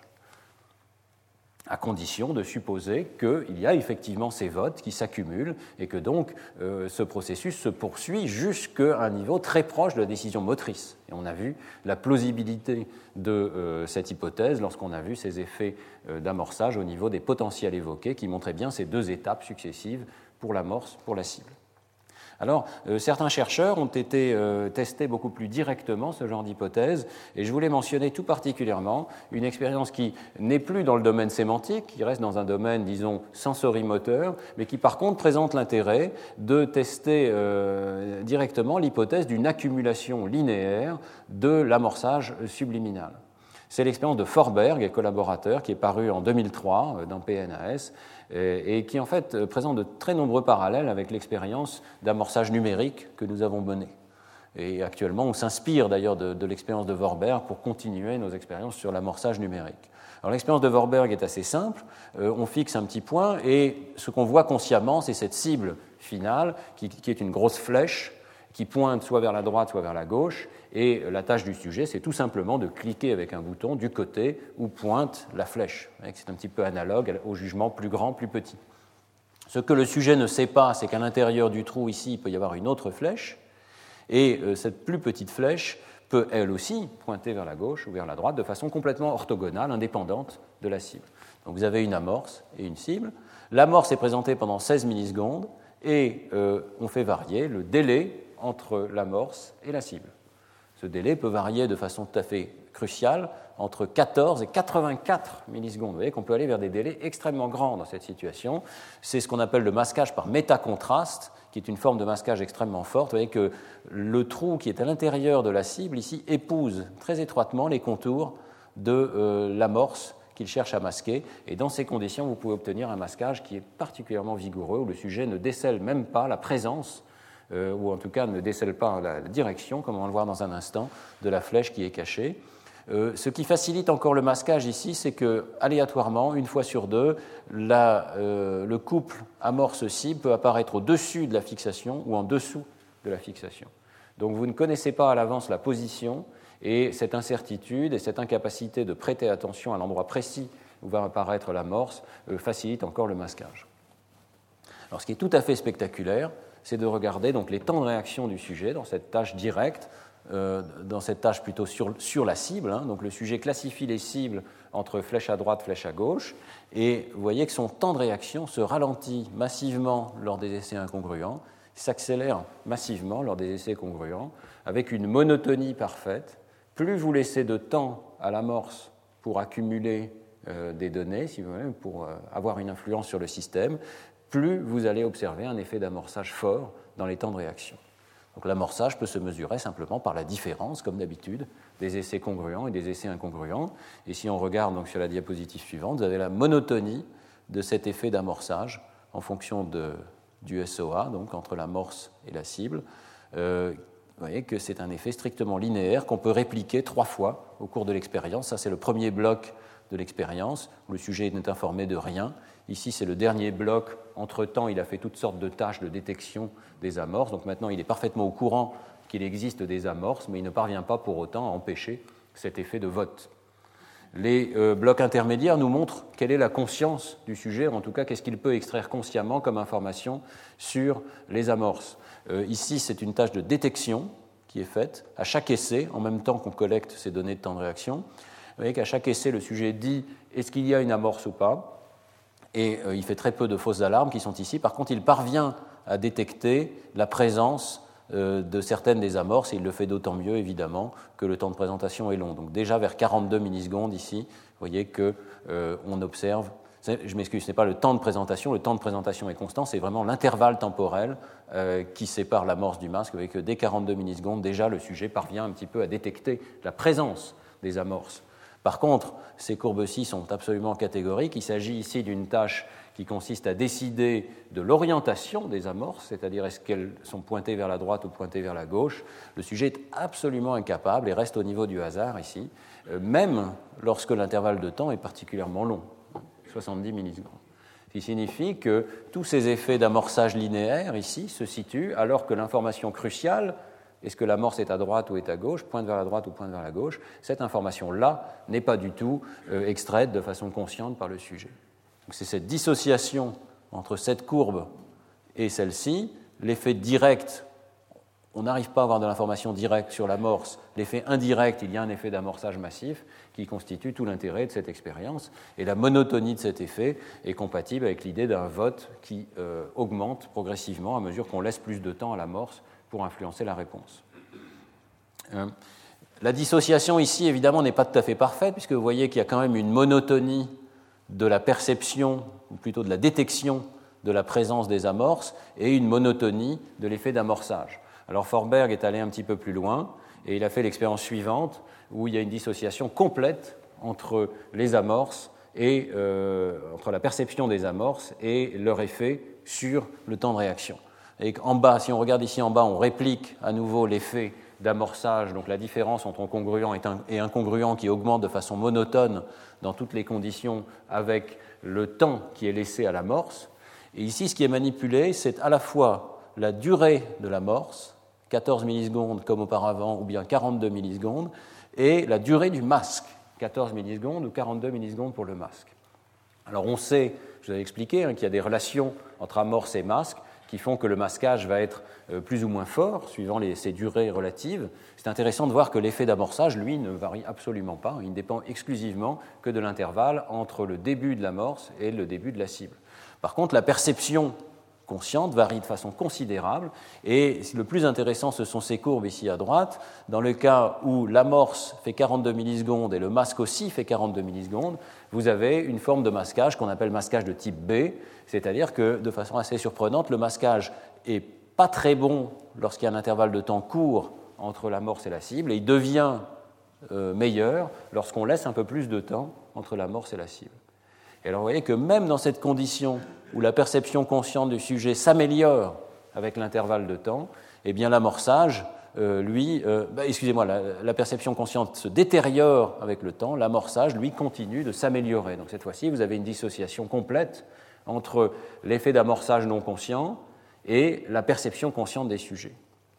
à condition de supposer qu'il y a effectivement ces votes qui s'accumulent et que donc euh, ce processus se poursuit jusqu'à un niveau très proche de la décision motrice. Et on a vu la plausibilité de euh, cette hypothèse lorsqu'on a vu ces effets euh, d'amorçage au niveau des potentiels évoqués qui montraient bien ces deux étapes successives pour l'amorce, pour la cible. Alors, euh, certains chercheurs ont été euh, testés beaucoup plus directement ce genre d'hypothèse, et je voulais mentionner tout particulièrement une expérience qui n'est plus dans le domaine sémantique, qui reste dans un domaine, disons, sensorimoteur, mais qui par contre présente l'intérêt de tester euh, directement l'hypothèse d'une accumulation linéaire de l'amorçage subliminal. C'est l'expérience de Forberg et collaborateurs qui est parue en deux mille trois dans P N A S et qui en fait présente de très nombreux parallèles avec l'expérience d'amorçage numérique que nous avons menée. Et actuellement, on s'inspire d'ailleurs de, de l'expérience de Forberg pour continuer nos expériences sur l'amorçage numérique. Alors l'expérience de Forberg est assez simple, euh, on fixe un petit point et ce qu'on voit consciemment, c'est cette cible finale qui, qui est une grosse flèche qui pointe soit vers la droite, soit vers la gauche, et la tâche du sujet, c'est tout simplement de cliquer avec un bouton du côté où pointe la flèche. C'est un petit peu analogue au jugement plus grand, plus petit. Ce que le sujet ne sait pas, c'est qu'à l'intérieur du trou, ici, il peut y avoir une autre flèche, et cette plus petite flèche peut, elle aussi, pointer vers la gauche ou vers la droite de façon complètement orthogonale, indépendante de la cible. Donc vous avez une amorce et une cible. L'amorce est présentée pendant seize millisecondes, et euh, on fait varier le délai entre l'amorce et la cible. Ce délai peut varier de façon tout à fait cruciale entre quatorze et quatre-vingt-quatre millisecondes. Vous voyez qu'on peut aller vers des délais extrêmement grands dans cette situation. C'est ce qu'on appelle le masquage par métacontraste, qui est une forme de masquage extrêmement forte. Vous voyez que le trou qui est à l'intérieur de la cible, ici, épouse très étroitement les contours de euh, l'amorce qu'il cherche à masquer. Et dans ces conditions, vous pouvez obtenir un masquage qui est particulièrement vigoureux, où le sujet ne décèle même pas la présence Euh, ou en tout cas ne décèle pas la direction, comme on va le voir dans un instant, de la flèche qui est cachée. Euh, ce qui facilite encore le masquage ici, c'est que, aléatoirement, une fois sur deux, la, euh, le couple amorce-cible peut apparaître au-dessus de la fixation ou en dessous de la fixation. Donc vous ne connaissez pas à l'avance la position, et cette incertitude et cette incapacité de prêter attention à l'endroit précis où va apparaître l'amorce euh, facilite encore le masquage. Alors ce qui est tout à fait spectaculaire, c'est de regarder donc les temps de réaction du sujet dans cette tâche directe, euh, dans cette tâche plutôt sur, sur la cible. Hein. Donc le sujet classifie les cibles entre flèche à droite, flèche à gauche, et vous voyez que son temps de réaction se ralentit massivement lors des essais incongruents, s'accélère massivement lors des essais congruents, avec une monotonie parfaite. Plus vous laissez de temps à l'amorce pour accumuler euh, des données, si vous voulez, pour euh, avoir une influence sur le système, plus vous allez observer un effet d'amorçage fort dans les temps de réaction. Donc l'amorçage peut se mesurer simplement par la différence, comme d'habitude, des essais congruents et des essais incongruents. Et si on regarde donc sur la diapositive suivante, vous avez la monotonie de cet effet d'amorçage en fonction de, du S O A, donc entre l'amorce et la cible. Euh, vous voyez que c'est un effet strictement linéaire qu'on peut répliquer trois fois au cours de l'expérience. Ça, c'est le premier bloc de l'expérience, où le sujet n'est informé de rien. Ici, c'est le dernier bloc. Entre-temps, il a fait toutes sortes de tâches de détection des amorces. Donc maintenant, il est parfaitement au courant qu'il existe des amorces, mais il ne parvient pas pour autant à empêcher cet effet de vote. Les euh, blocs intermédiaires nous montrent quelle est la conscience du sujet, en tout cas, qu'est-ce qu'il peut extraire consciemment comme information sur les amorces. Euh, ici, c'est une tâche de détection qui est faite à chaque essai, en même temps qu'on collecte ces données de temps de réaction. Vous voyez qu'à chaque essai, le sujet dit est-ce qu'il y a une amorce ou pas. et euh, il fait très peu de fausses alarmes qui sont ici. Par contre, il parvient à détecter la présence euh, de certaines des amorces, et il le fait d'autant mieux, évidemment, que le temps de présentation est long. Donc déjà vers quarante-deux millisecondes ici, vous voyez qu'on euh, observe, je m'excuse, ce n'est pas le temps de présentation, le temps de présentation est constant, c'est vraiment l'intervalle temporel euh, qui sépare l'amorce du masque. Vous voyez que dès quarante-deux millisecondes, déjà le sujet parvient un petit peu à détecter la présence des amorces. Par contre, ces courbes-ci sont absolument catégoriques. Il s'agit ici d'une tâche qui consiste à décider de l'orientation des amorces, c'est-à-dire est-ce qu'elles sont pointées vers la droite ou pointées vers la gauche. Le sujet est absolument incapable et reste au niveau du hasard ici, même lorsque l'intervalle de temps est particulièrement long, soixante-dix millisecondes. Ce qui signifie que tous ces effets d'amorçage linéaire ici se situent alors que l'information cruciale, est-ce que l'amorce est à droite ou est à gauche, pointe vers la droite ou pointe vers la gauche, cette information-là n'est pas du tout euh, extraite de façon consciente par le sujet. Donc c'est cette dissociation entre cette courbe et celle-ci, l'effet direct, on n'arrive pas à avoir de l'information directe sur l'amorce, l'effet indirect, il y a un effet d'amorçage massif qui constitue tout l'intérêt de cette expérience, et la monotonie de cet effet est compatible avec l'idée d'un vote qui euh, augmente progressivement à mesure qu'on laisse plus de temps à l'amorce pour influencer la réponse. Euh, la dissociation ici, évidemment, n'est pas tout à fait parfaite, puisque vous voyez qu'il y a quand même une monotonie de la perception, ou plutôt de la détection de la présence des amorces, et une monotonie de l'effet d'amorçage. Alors Forberg est allé un petit peu plus loin, et il a fait l'expérience suivante, où il y a une dissociation complète entre les amorces, et euh, entre la perception des amorces et leur effet sur le temps de réaction. Et en bas, si on regarde ici en bas, on réplique à nouveau l'effet d'amorçage, donc la différence entre congruent et incongruent qui augmente de façon monotone dans toutes les conditions avec le temps qui est laissé à l'amorce. Et ici, ce qui est manipulé, c'est à la fois la durée de l'amorce, quatorze millisecondes comme auparavant, ou bien quarante-deux millisecondes, et la durée du masque, quatorze millisecondes ou quarante-deux millisecondes pour le masque. Alors on sait, je vous ai expliqué, hein, qu'il y a des relations entre amorce et masque, qui font que le masquage va être plus ou moins fort, suivant les, ses durées relatives. C'est intéressant de voir que l'effet d'amorçage, lui, ne varie absolument pas. Il ne dépend exclusivement que de l'intervalle entre le début de l'amorce et le début de la cible. Par contre, la perception consciente varie de façon considérable, et le plus intéressant, ce sont ces courbes ici à droite. Dans le cas où l'amorce fait quarante-deux millisecondes et le masque aussi fait quarante-deux millisecondes, vous avez une forme de masquage qu'on appelle masquage de type B, c'est-à-dire que, de façon assez surprenante, le masquage n'est pas très bon lorsqu'il y a un intervalle de temps court entre l'amorce et la cible, et il devient euh, meilleur lorsqu'on laisse un peu plus de temps entre l'amorce et la cible. Et alors vous voyez que même dans cette condition où la perception consciente du sujet s'améliore avec l'intervalle de temps, eh bien l'amorçage, euh, lui, euh, bah, excusez-moi, la, la perception consciente se détériore avec le temps, l'amorçage, lui, continue de s'améliorer. Donc cette fois-ci, vous avez une dissociation complète entre l'effet d'amorçage non conscient et la perception consciente des sujets.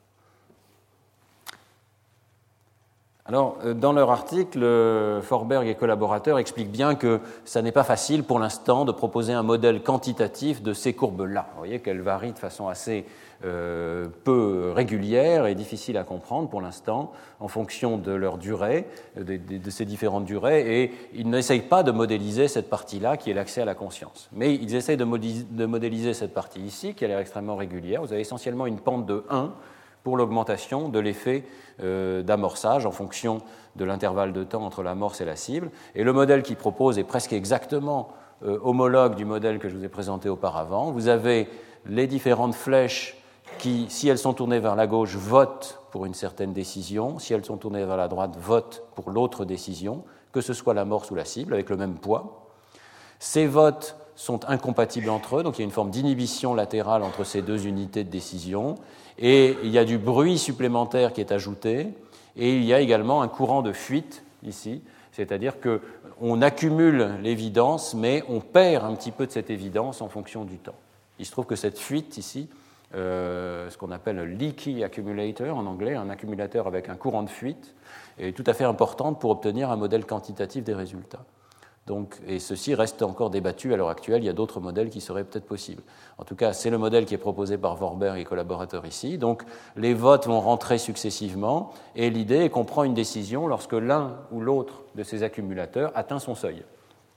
Alors, dans leur article, Forberg et collaborateurs expliquent bien que ça n'est pas facile pour l'instant de proposer un modèle quantitatif de ces courbes-là. Vous voyez qu'elles varient de façon assez euh, peu régulière et difficile à comprendre pour l'instant en fonction de leur durée, de, de, de ces différentes durées, et ils n'essayent pas de modéliser cette partie-là qui est l'accès à la conscience. Mais ils essayent de, modéliser, de modéliser cette partie ici qui a l'air extrêmement régulière. Vous avez essentiellement une pente de un pour l'augmentation de l'effet euh, d'amorçage en fonction de l'intervalle de temps entre l'amorce et la cible. Et le modèle qu'il propose est presque exactement euh, homologue du modèle que je vous ai présenté auparavant. Vous avez les différentes flèches qui, si elles sont tournées vers la gauche, votent pour une certaine décision. Si elles sont tournées vers la droite, votent pour l'autre décision, que ce soit l'amorce ou la cible, avec le même poids. Ces votes sont incompatibles entre eux, donc il y a une forme d'inhibition latérale entre ces deux unités de décision. Et il y a du bruit supplémentaire qui est ajouté, et il y a également un courant de fuite ici, c'est-à-dire qu'on accumule l'évidence, mais on perd un petit peu de cette évidence en fonction du temps. Il se trouve que cette fuite ici, euh, ce qu'on appelle un leaky accumulator en anglais, un accumulateur avec un courant de fuite, est tout à fait importante pour obtenir un modèle quantitatif des résultats. Donc, et ceci reste encore débattu à l'heure actuelle, il y a d'autres modèles qui seraient peut-être possibles. En tout cas, c'est le modèle qui est proposé par Forberg et collaborateurs ici. Donc, les votes vont rentrer successivement, et l'idée est qu'on prend une décision lorsque l'un ou l'autre de ces accumulateurs atteint son seuil.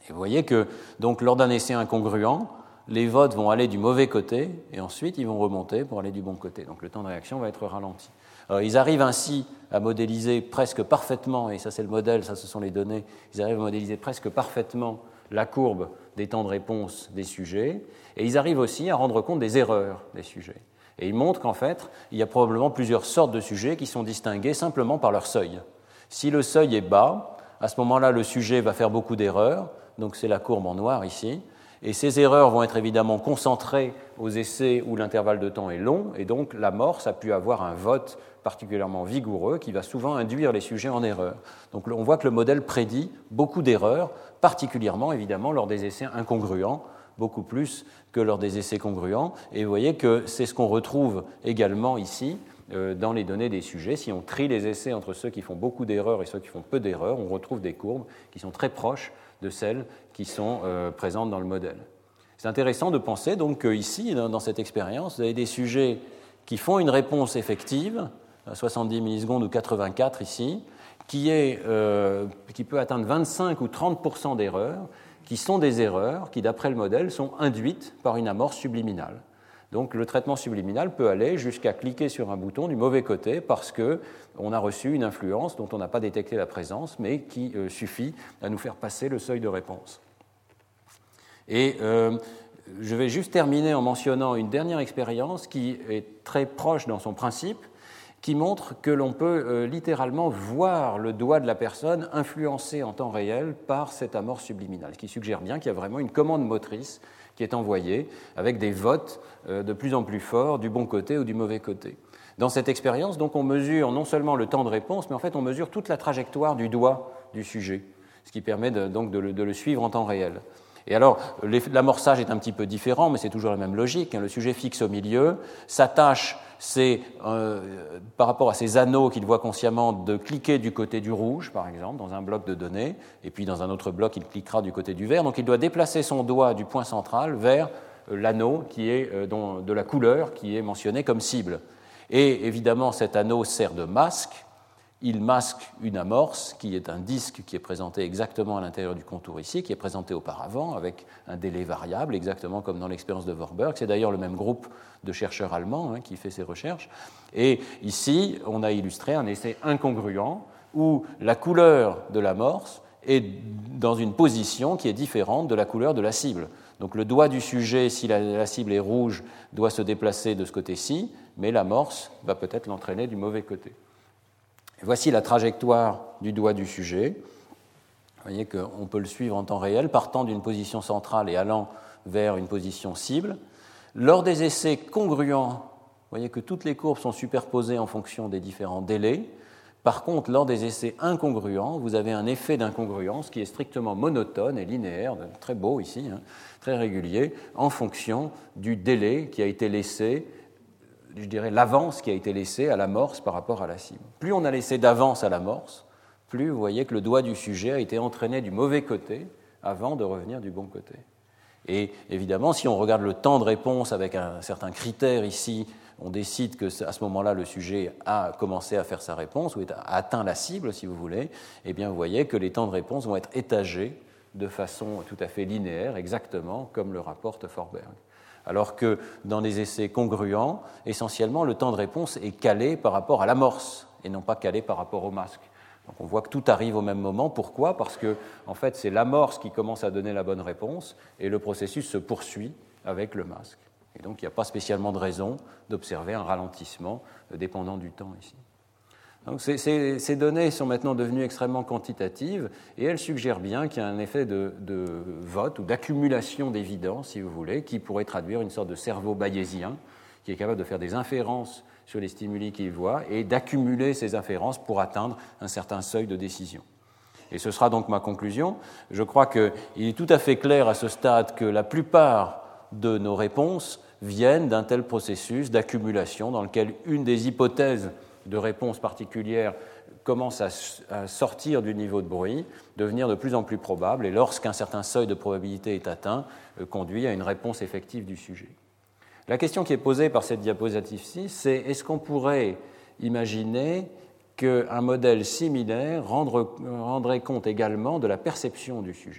Et vous voyez que, donc, lors d'un essai incongruent, les votes vont aller du mauvais côté et ensuite ils vont remonter pour aller du bon côté. Donc le temps de réaction va être ralenti. Alors, ils arrivent ainsi à modéliser presque parfaitement, et ça c'est le modèle, ça ce sont les données, ils arrivent à modéliser presque parfaitement la courbe des temps de réponse des sujets, et ils arrivent aussi à rendre compte des erreurs des sujets. Et ils montrent qu'en fait, il y a probablement plusieurs sortes de sujets qui sont distingués simplement par leur seuil. Si le seuil est bas, à ce moment-là, le sujet va faire beaucoup d'erreurs, donc c'est la courbe en noir ici, et ces erreurs vont être évidemment concentrées aux essais où l'intervalle de temps est long, et donc l'amorce a pu avoir un vote particulièrement vigoureux qui va souvent induire les sujets en erreur. Donc on voit que le modèle prédit beaucoup d'erreurs, particulièrement évidemment lors des essais incongruents, beaucoup plus que lors des essais congruents, et vous voyez que c'est ce qu'on retrouve également ici euh, dans les données des sujets. Si on trie les essais entre ceux qui font beaucoup d'erreurs et ceux qui font peu d'erreurs, on retrouve des courbes qui sont très proches de celles qui sont euh, présentes dans le modèle. C'est intéressant de penser donc qu'ici, dans, dans cette expérience, vous avez des sujets qui font une réponse effective, à soixante-dix millisecondes ou quatre-vingt-quatre ici, qui, est, euh, qui peut atteindre vingt-cinq ou trente pour cent d'erreurs, qui sont des erreurs qui, d'après le modèle, sont induites par une amorce subliminale. Donc le traitement subliminal peut aller jusqu'à cliquer sur un bouton du mauvais côté parce qu'on a reçu une influence dont on n'a pas détecté la présence, mais qui euh, suffit à nous faire passer le seuil de réponse. Et euh, je vais juste terminer en mentionnant une dernière expérience qui est très proche dans son principe, qui montre que l'on peut euh, littéralement voir le doigt de la personne influencé en temps réel par cette amorce subliminale, ce qui suggère bien qu'il y a vraiment une commande motrice qui est envoyée avec des votes euh, de plus en plus forts du bon côté ou du mauvais côté. Dans cette expérience, donc, on mesure non seulement le temps de réponse, mais en fait on mesure toute la trajectoire du doigt du sujet, ce qui permet de, donc de le, de le suivre en temps réel. Et alors, l'amorçage est un petit peu différent, mais c'est toujours la même logique. Le sujet fixe au milieu, sa tâche, c'est, euh, par rapport à ses anneaux qu'il voit consciemment, de cliquer du côté du rouge, par exemple, dans un bloc de données, et puis dans un autre bloc, il cliquera du côté du vert. Donc il doit déplacer son doigt du point central vers l'anneau qui est euh, dont, de la couleur qui est mentionné comme cible. Et évidemment, cet anneau sert de masque. Il masque une amorce qui est un disque qui est présenté exactement à l'intérieur du contour ici, qui est présenté auparavant avec un délai variable, exactement comme dans l'expérience de Warburg. C'est d'ailleurs le même groupe de chercheurs allemands hein, qui fait ces recherches. Et ici, on a illustré un essai incongruent où la couleur de l'amorce est dans une position qui est différente de la couleur de la cible. Donc le doigt du sujet, si la, la cible est rouge, doit se déplacer de ce côté-ci, mais l'amorce va peut-être l'entraîner du mauvais côté. Voici la trajectoire du doigt du sujet. Vous voyez qu'on peut le suivre en temps réel, partant d'une position centrale et allant vers une position cible. Lors des essais congruents, vous voyez que toutes les courbes sont superposées en fonction des différents délais. Par contre, lors des essais incongruents, vous avez un effet d'incongruence qui est strictement monotone et linéaire, très beau ici, hein, très régulier, en fonction du délai qui a été laissé, je dirais, l'avance qui a été laissée à l'amorce par rapport à la cible. Plus on a laissé d'avance à l'amorce, plus vous voyez que le doigt du sujet a été entraîné du mauvais côté avant de revenir du bon côté. Et évidemment, si on regarde le temps de réponse avec un certain critère ici, on décide qu'à ce moment-là, le sujet a commencé à faire sa réponse ou a atteint la cible, si vous voulez, eh bien, vous voyez que les temps de réponse vont être étagés de façon tout à fait linéaire, exactement comme le rapporte Forberg. Alors que dans les essais congruents, essentiellement, le temps de réponse est calé par rapport à l'amorce et non pas calé par rapport au masque. Donc on voit que tout arrive au même moment. Pourquoi ? Parce que en fait, c'est l'amorce qui commence à donner la bonne réponse et le processus se poursuit avec le masque. Et donc il n'y a pas spécialement de raison d'observer un ralentissement dépendant du temps ici. Donc ces, ces, ces données sont maintenant devenues extrêmement quantitatives et elles suggèrent bien qu'il y a un effet de, de vote ou d'accumulation d'évidence, si vous voulez, qui pourrait traduire une sorte de cerveau bayésien qui est capable de faire des inférences sur les stimuli qu'il voit et d'accumuler ces inférences pour atteindre un certain seuil de décision. Et ce sera donc ma conclusion. Je crois qu'il est tout à fait clair à ce stade que la plupart de nos réponses viennent d'un tel processus d'accumulation dans lequel une des hypothèses de réponse particulière commence à, à sortir du niveau de bruit, devenir de plus en plus probable, et lorsqu'un certain seuil de probabilité est atteint, euh, conduit à une réponse effective du sujet. La question qui est posée par cette diapositive-ci, c'est est-ce qu'on pourrait imaginer qu'un modèle similaire rendre, rendrait compte également de la perception du sujet ?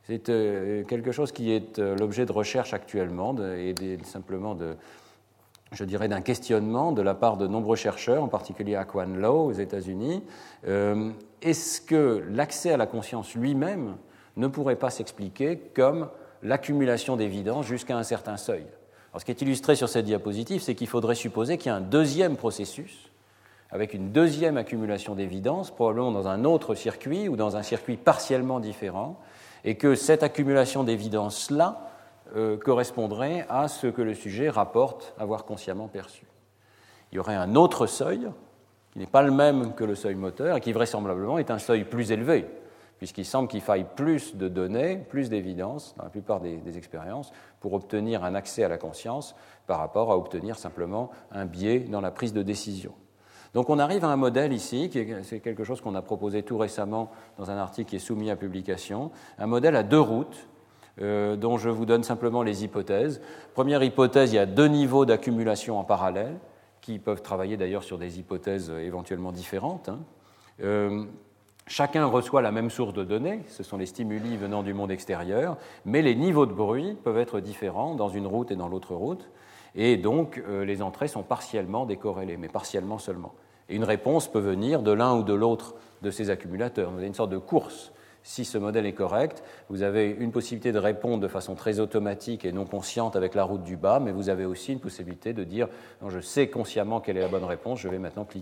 C'est euh, quelque chose qui est euh, l'objet de recherche actuellement de, et de, simplement de, je dirais, d'un questionnement de la part de nombreux chercheurs, en particulier Aquan Low aux États-Unis. Euh, est-ce que l'accès à la conscience lui-même ne pourrait pas s'expliquer comme l'accumulation d'évidence jusqu'à un certain seuil? Alors, ce qui est illustré sur cette diapositive, c'est qu'il faudrait supposer qu'il y a un deuxième processus avec une deuxième accumulation d'évidence, probablement dans un autre circuit ou dans un circuit partiellement différent, et que cette accumulation d'évidence-là euh, correspondrait à ce que le sujet rapporte avoir consciemment perçu. Il y aurait un autre seuil, qui n'est pas le même que le seuil moteur, et qui vraisemblablement est un seuil plus élevé, puisqu'il semble qu'il faille plus de données, plus d'évidence, dans la plupart des, des expériences, pour obtenir un accès à la conscience par rapport à obtenir simplement un biais dans la prise de décision. Donc on arrive à un modèle ici, qui est, c'est quelque chose qu'on a proposé tout récemment dans un article qui est soumis à publication, un modèle à deux routes, euh, dont je vous donne simplement les hypothèses. Première hypothèse, il y a deux niveaux d'accumulation en parallèle, qui peuvent travailler d'ailleurs sur des hypothèses éventuellement différentes. Hein. Euh, chacun reçoit la même source de données, ce sont les stimuli venant du monde extérieur, mais les niveaux de bruit peuvent être différents dans une route et dans l'autre route. Et donc, euh, les entrées sont partiellement décorrélées, mais partiellement seulement. Et une réponse peut venir de l'un ou de l'autre de ces accumulateurs. Vous avez une sorte de course. Si ce modèle est correct, vous avez une possibilité de répondre de façon très automatique et non consciente avec la route du bas, mais vous avez aussi une possibilité de dire non, « je sais consciemment quelle est la bonne réponse, je vais maintenant cliquer ».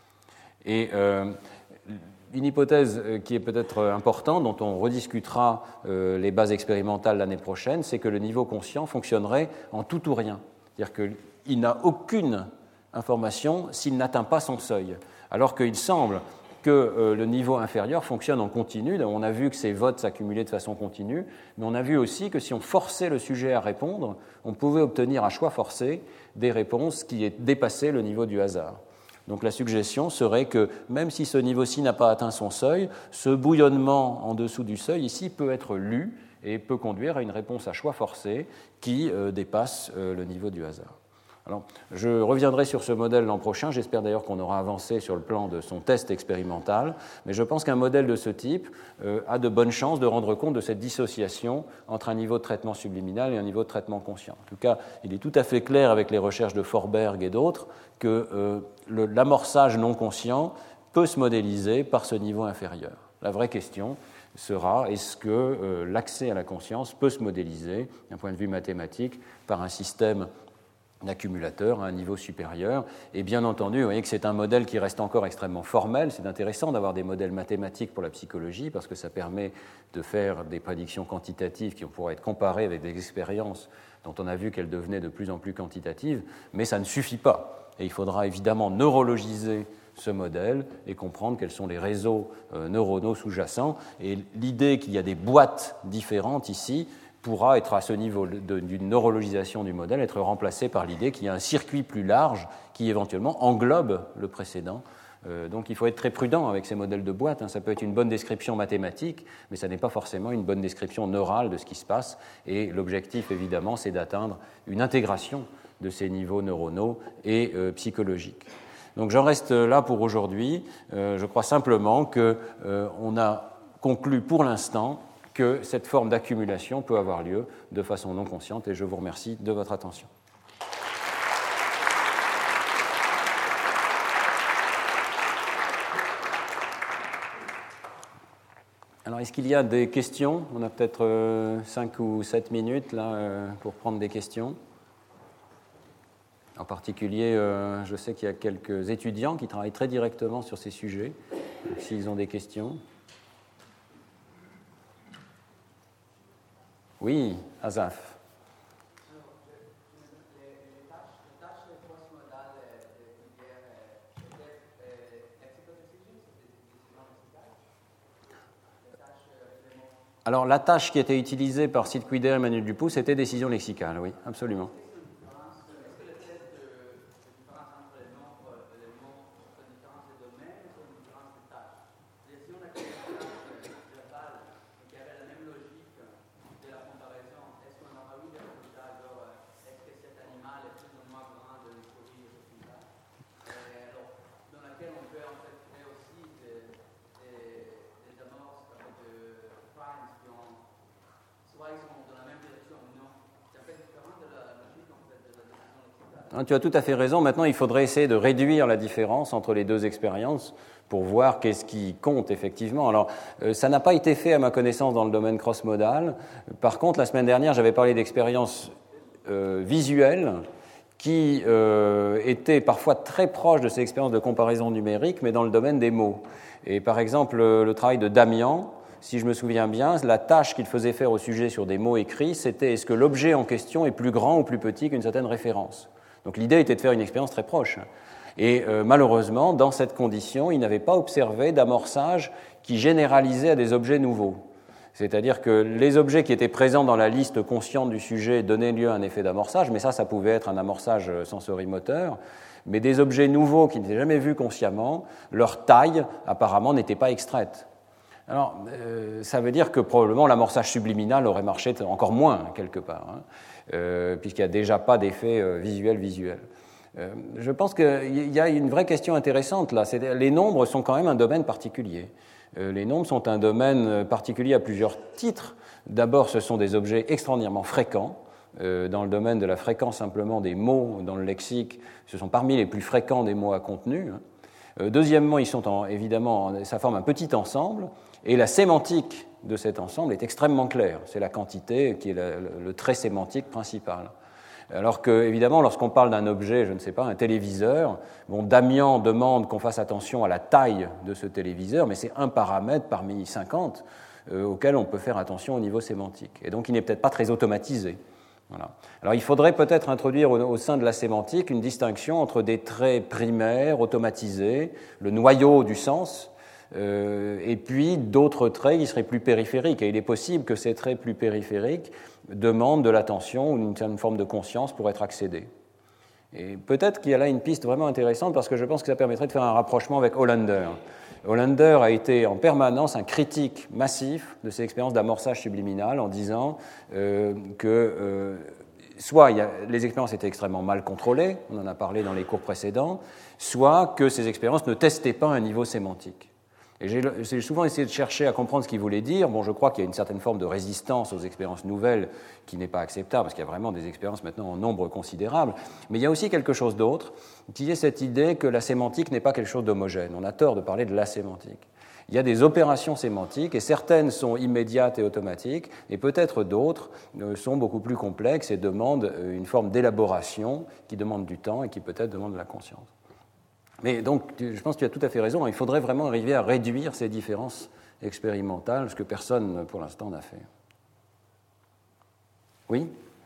Et euh, une hypothèse qui est peut-être importante, dont on rediscutera euh, les bases expérimentales l'année prochaine, c'est que le niveau conscient fonctionnerait en tout ou rien. C'est-à-dire qu'il n'a aucune information s'il n'atteint pas son seuil, alors qu'il semble que euh, le niveau inférieur fonctionne en continu. On a vu que ces votes s'accumulaient de façon continue, mais on a vu aussi que si on forçait le sujet à répondre, on pouvait obtenir à choix forcé des réponses qui dépassaient le niveau du hasard. Donc la suggestion serait que même si ce niveau-ci n'a pas atteint son seuil, ce bouillonnement en dessous du seuil ici peut être lu et peut conduire à une réponse à choix forcé qui euh, dépasse euh, le niveau du hasard. Alors, je reviendrai sur ce modèle l'an prochain, j'espère d'ailleurs qu'on aura avancé sur le plan de son test expérimental, mais je pense qu'un modèle de ce type euh, a de bonnes chances de rendre compte de cette dissociation entre un niveau de traitement subliminal et un niveau de traitement conscient. En tout cas, il est tout à fait clair avec les recherches de Forberg et d'autres que euh, le, l'amorçage non conscient peut se modéliser par ce niveau inférieur. La vraie question sera, est-ce que euh, l'accès à la conscience peut se modéliser, d'un point de vue mathématique, par un système d'accumulateurs à un niveau supérieur. Et bien entendu, vous voyez que c'est un modèle qui reste encore extrêmement formel. C'est intéressant d'avoir des modèles mathématiques pour la psychologie parce que ça permet de faire des prédictions quantitatives qui pourraient être comparées avec des expériences dont on a vu qu'elles devenaient de plus en plus quantitatives, mais ça ne suffit pas. Et il faudra évidemment neurologiser ce modèle et comprendre quels sont les réseaux euh, neuronaux sous-jacents. Et l'idée qu'il y a des boîtes différentes ici pourra être à ce niveau de, d'une neurologisation du modèle, être remplacée par l'idée qu'il y a un circuit plus large qui éventuellement englobe le précédent. Euh, donc il faut être très prudent avec ces modèles de boîte. Hein. Ça peut être une bonne description mathématique, mais ça n'est pas forcément une bonne description neurale de ce qui se passe. Et l'objectif, évidemment, c'est d'atteindre une intégration de ces niveaux neuronaux et euh, psychologiques. Donc j'en reste là pour aujourd'hui. Euh, je crois simplement qu'on euh, a conclu pour l'instant que cette forme d'accumulation peut avoir lieu de façon non consciente, et je vous remercie de votre attention. Alors, est-ce qu'il y a des questions ? On a peut-être euh, cinq ou sept minutes là, euh, pour prendre des questions. En particulier, euh, je sais qu'il y a quelques étudiants qui travaillent très directement sur ces sujets, donc, s'ils ont des questions. Oui, Azaf. Alors, la tâche qui était utilisée par Sid Quider et Emmanuel Dupuis, c'était décision lexicale, oui, absolument. Tu as tout à fait raison. Maintenant, il faudrait essayer de réduire la différence entre les deux expériences pour voir qu'est-ce qui compte effectivement. Alors, euh, ça n'a pas été fait à ma connaissance dans le domaine cross-modal. Par contre, la semaine dernière, j'avais parlé d'expériences euh, visuelles qui euh, étaient parfois très proches de ces expériences de comparaison numérique, mais dans le domaine des mots. Et par exemple, le, le travail de Damian, si je me souviens bien, la tâche qu'il faisait faire au sujet sur des mots écrits, c'était est-ce que l'objet en question est plus grand ou plus petit qu'une certaine référence. Donc l'idée était de faire une expérience très proche. Et euh, malheureusement, dans cette condition, il n'avait pas observé d'amorçage qui généralisait à des objets nouveaux. C'est-à-dire que les objets qui étaient présents dans la liste consciente du sujet donnaient lieu à un effet d'amorçage, mais ça, ça pouvait être un amorçage sensorimoteur. Mais des objets nouveaux qui n'étaient jamais vus consciemment, leur taille, apparemment, n'était pas extraite. Alors, euh, ça veut dire que probablement l'amorçage subliminal aurait marché encore moins, quelque part, hein, euh, puisqu'il n'y a déjà pas d'effet euh, visuel visuel. Euh, je pense qu'il y a une vraie question intéressante là. C'est, les nombres sont quand même un domaine particulier. Euh, les nombres sont un domaine particulier à plusieurs titres. D'abord, ce sont des objets extraordinairement fréquents. Euh, dans le domaine de la fréquence simplement des mots dans le lexique, ce sont parmi les plus fréquents des mots à contenu. Hein. Euh, deuxièmement, ils sont en, évidemment, ça forme un petit ensemble, et la sémantique de cet ensemble est extrêmement claire. C'est la quantité qui est la, le, le trait sémantique principal. Alors que, évidemment, lorsqu'on parle d'un objet, je ne sais pas, un téléviseur, bon, Damian demande qu'on fasse attention à la taille de ce téléviseur, mais c'est un paramètre parmi cinquante euh, auquel on peut faire attention au niveau sémantique. Et donc, il n'est peut-être pas très automatisé. Voilà. Alors, il faudrait peut-être introduire au, au sein de la sémantique une distinction entre des traits primaires, automatisés, le noyau du sens, euh, et puis d'autres traits qui seraient plus périphériques. Et il est possible que ces traits plus périphériques demandent de l'attention ou une certaine forme de conscience pour être accédés. Et peut-être qu'il y a là une piste vraiment intéressante parce que je pense que ça permettrait de faire un rapprochement avec Hollander. Hollander a été en permanence un critique massif de ces expériences d'amorçage subliminal en disant euh, que euh, soit il y a, les expériences étaient extrêmement mal contrôlées, on en a parlé dans les cours précédents, soit que ces expériences ne testaient pas un niveau sémantique. Et j'ai, j'ai souvent essayé de chercher à comprendre ce qu'il voulait dire. Bon, je crois qu'il y a une certaine forme de résistance aux expériences nouvelles qui n'est pas acceptable, parce qu'il y a vraiment des expériences maintenant en nombre considérable. Mais il y a aussi quelque chose d'autre, qui est cette idée que la sémantique n'est pas quelque chose d'homogène. On a tort de parler de la sémantique. Il y a des opérations sémantiques, et certaines sont immédiates et automatiques, et peut-être d'autres sont beaucoup plus complexes et demandent une forme d'élaboration qui demande du temps et qui peut-être demande de la conscience. Mais donc, je pense que tu as tout à fait raison, il faudrait vraiment arriver à réduire ces différences expérimentales, ce que personne, pour l'instant, n'a fait. Oui ?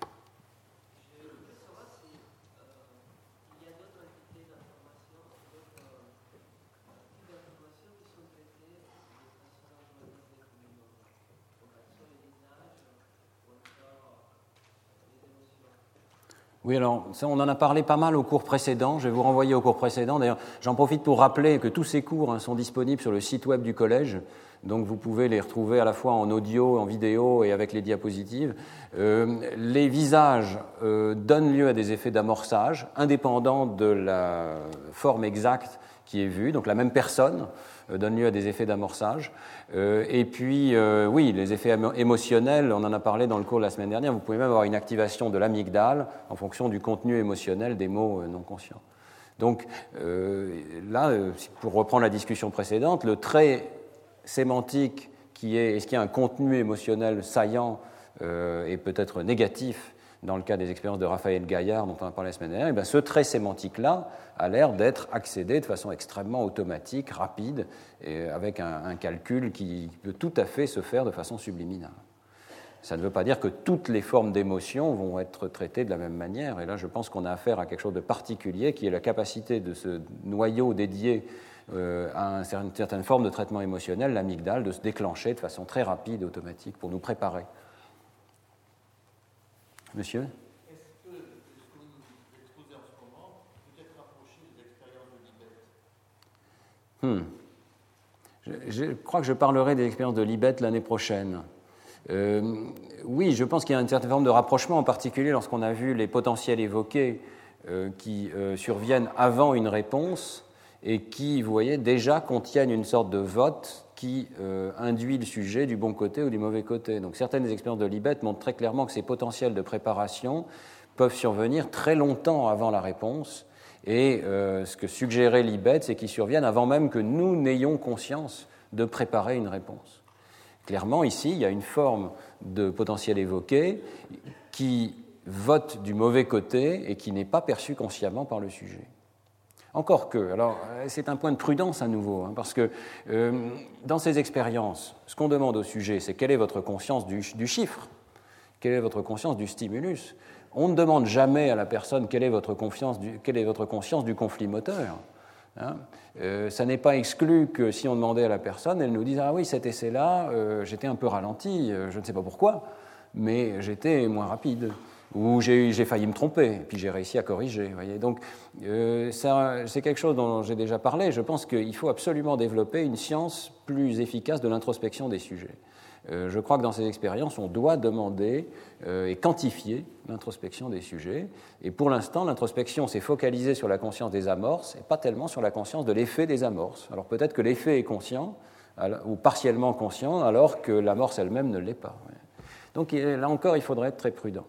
Oui, alors ça, on en a parlé pas mal au cours précédent. Je vais vous renvoyer au cours précédent. D'ailleurs, j'en profite pour rappeler que tous ces cours hein, sont disponibles sur le site web du collège. Donc, vous pouvez les retrouver à la fois en audio, en vidéo et avec les diapositives. Euh, les visages euh, donnent lieu à des effets d'amorçage indépendants de la forme exacte qui est vue. Donc, la même personne euh, donne lieu à des effets d'amorçage. Euh, et puis, euh, oui, les effets émotionnels, on en a parlé dans le cours de la semaine dernière, vous pouvez même avoir une activation de l'amygdale en fonction du contenu émotionnel des mots non conscients. Donc euh, là, pour reprendre la discussion précédente, le trait sémantique qui est, est-ce qu'il y a un contenu émotionnel saillant euh, et peut-être négatif dans le cas des expériences de Raphaël Gaillard dont on a parlé la semaine dernière, et bien ce trait sémantique-là a l'air d'être accédé de façon extrêmement automatique, rapide, et avec un, un calcul qui peut tout à fait se faire de façon subliminale. Ça ne veut pas dire que toutes les formes d'émotion vont être traitées de la même manière, et là je pense qu'on a affaire à quelque chose de particulier qui est la capacité de ce noyau dédié euh, à une certaine forme de traitement émotionnel, l'amygdale, de se déclencher de façon très rapide et automatique pour nous préparer. Monsieur ?
Est-ce que ce que vous exposez en ce moment peut être rapproché des expériences de Libet ?
Hmm. Je, je crois que je parlerai des expériences de Libet l'année prochaine. Euh, oui, je pense qu'il y a une certaine forme de rapprochement, en particulier lorsqu'on a vu les potentiels évoqués euh, qui euh, surviennent avant une réponse et qui, vous voyez, déjà contiennent une sorte de vote qui euh, induit le sujet du bon côté ou du mauvais côté. Donc certaines des expériences de Libet montrent très clairement que ces potentiels de préparation peuvent survenir très longtemps avant la réponse. Et euh, ce que suggérait Libet, c'est qu'ils surviennent avant même que nous n'ayons conscience de préparer une réponse. Clairement, ici, il y a une forme de potentiel évoqué qui vote du mauvais côté et qui n'est pas perçue consciemment par le sujet. Encore que, alors c'est un point de prudence à nouveau, hein, parce que euh, dans ces expériences, ce qu'on demande au sujet, c'est quelle est votre conscience du, du chiffre, quelle est votre conscience du stimulus. On ne demande jamais à la personne quelle est votre, confiance du, quelle est votre conscience du conflit moteur. Hein. Euh, ça n'est pas exclu que si on demandait à la personne, elle nous dise « Ah oui, cet essai-là, euh, j'étais un peu ralenti, euh, je ne sais pas pourquoi, mais j'étais moins rapide. » Ou j'ai, j'ai failli me tromper, et puis j'ai réussi à corriger. Voyez. Donc, euh, ça, c'est quelque chose dont j'ai déjà parlé. Je pense qu'il faut absolument développer une science plus efficace de l'introspection des sujets. Euh, je crois que dans ces expériences, on doit demander euh, et quantifier l'introspection des sujets. Et pour l'instant, l'introspection s'est focalisée sur la conscience des amorces et pas tellement sur la conscience de l'effet des amorces. Alors peut-être que l'effet est conscient, ou partiellement conscient, alors que l'amorce elle-même ne l'est pas. Donc là encore, il faudrait être très prudent.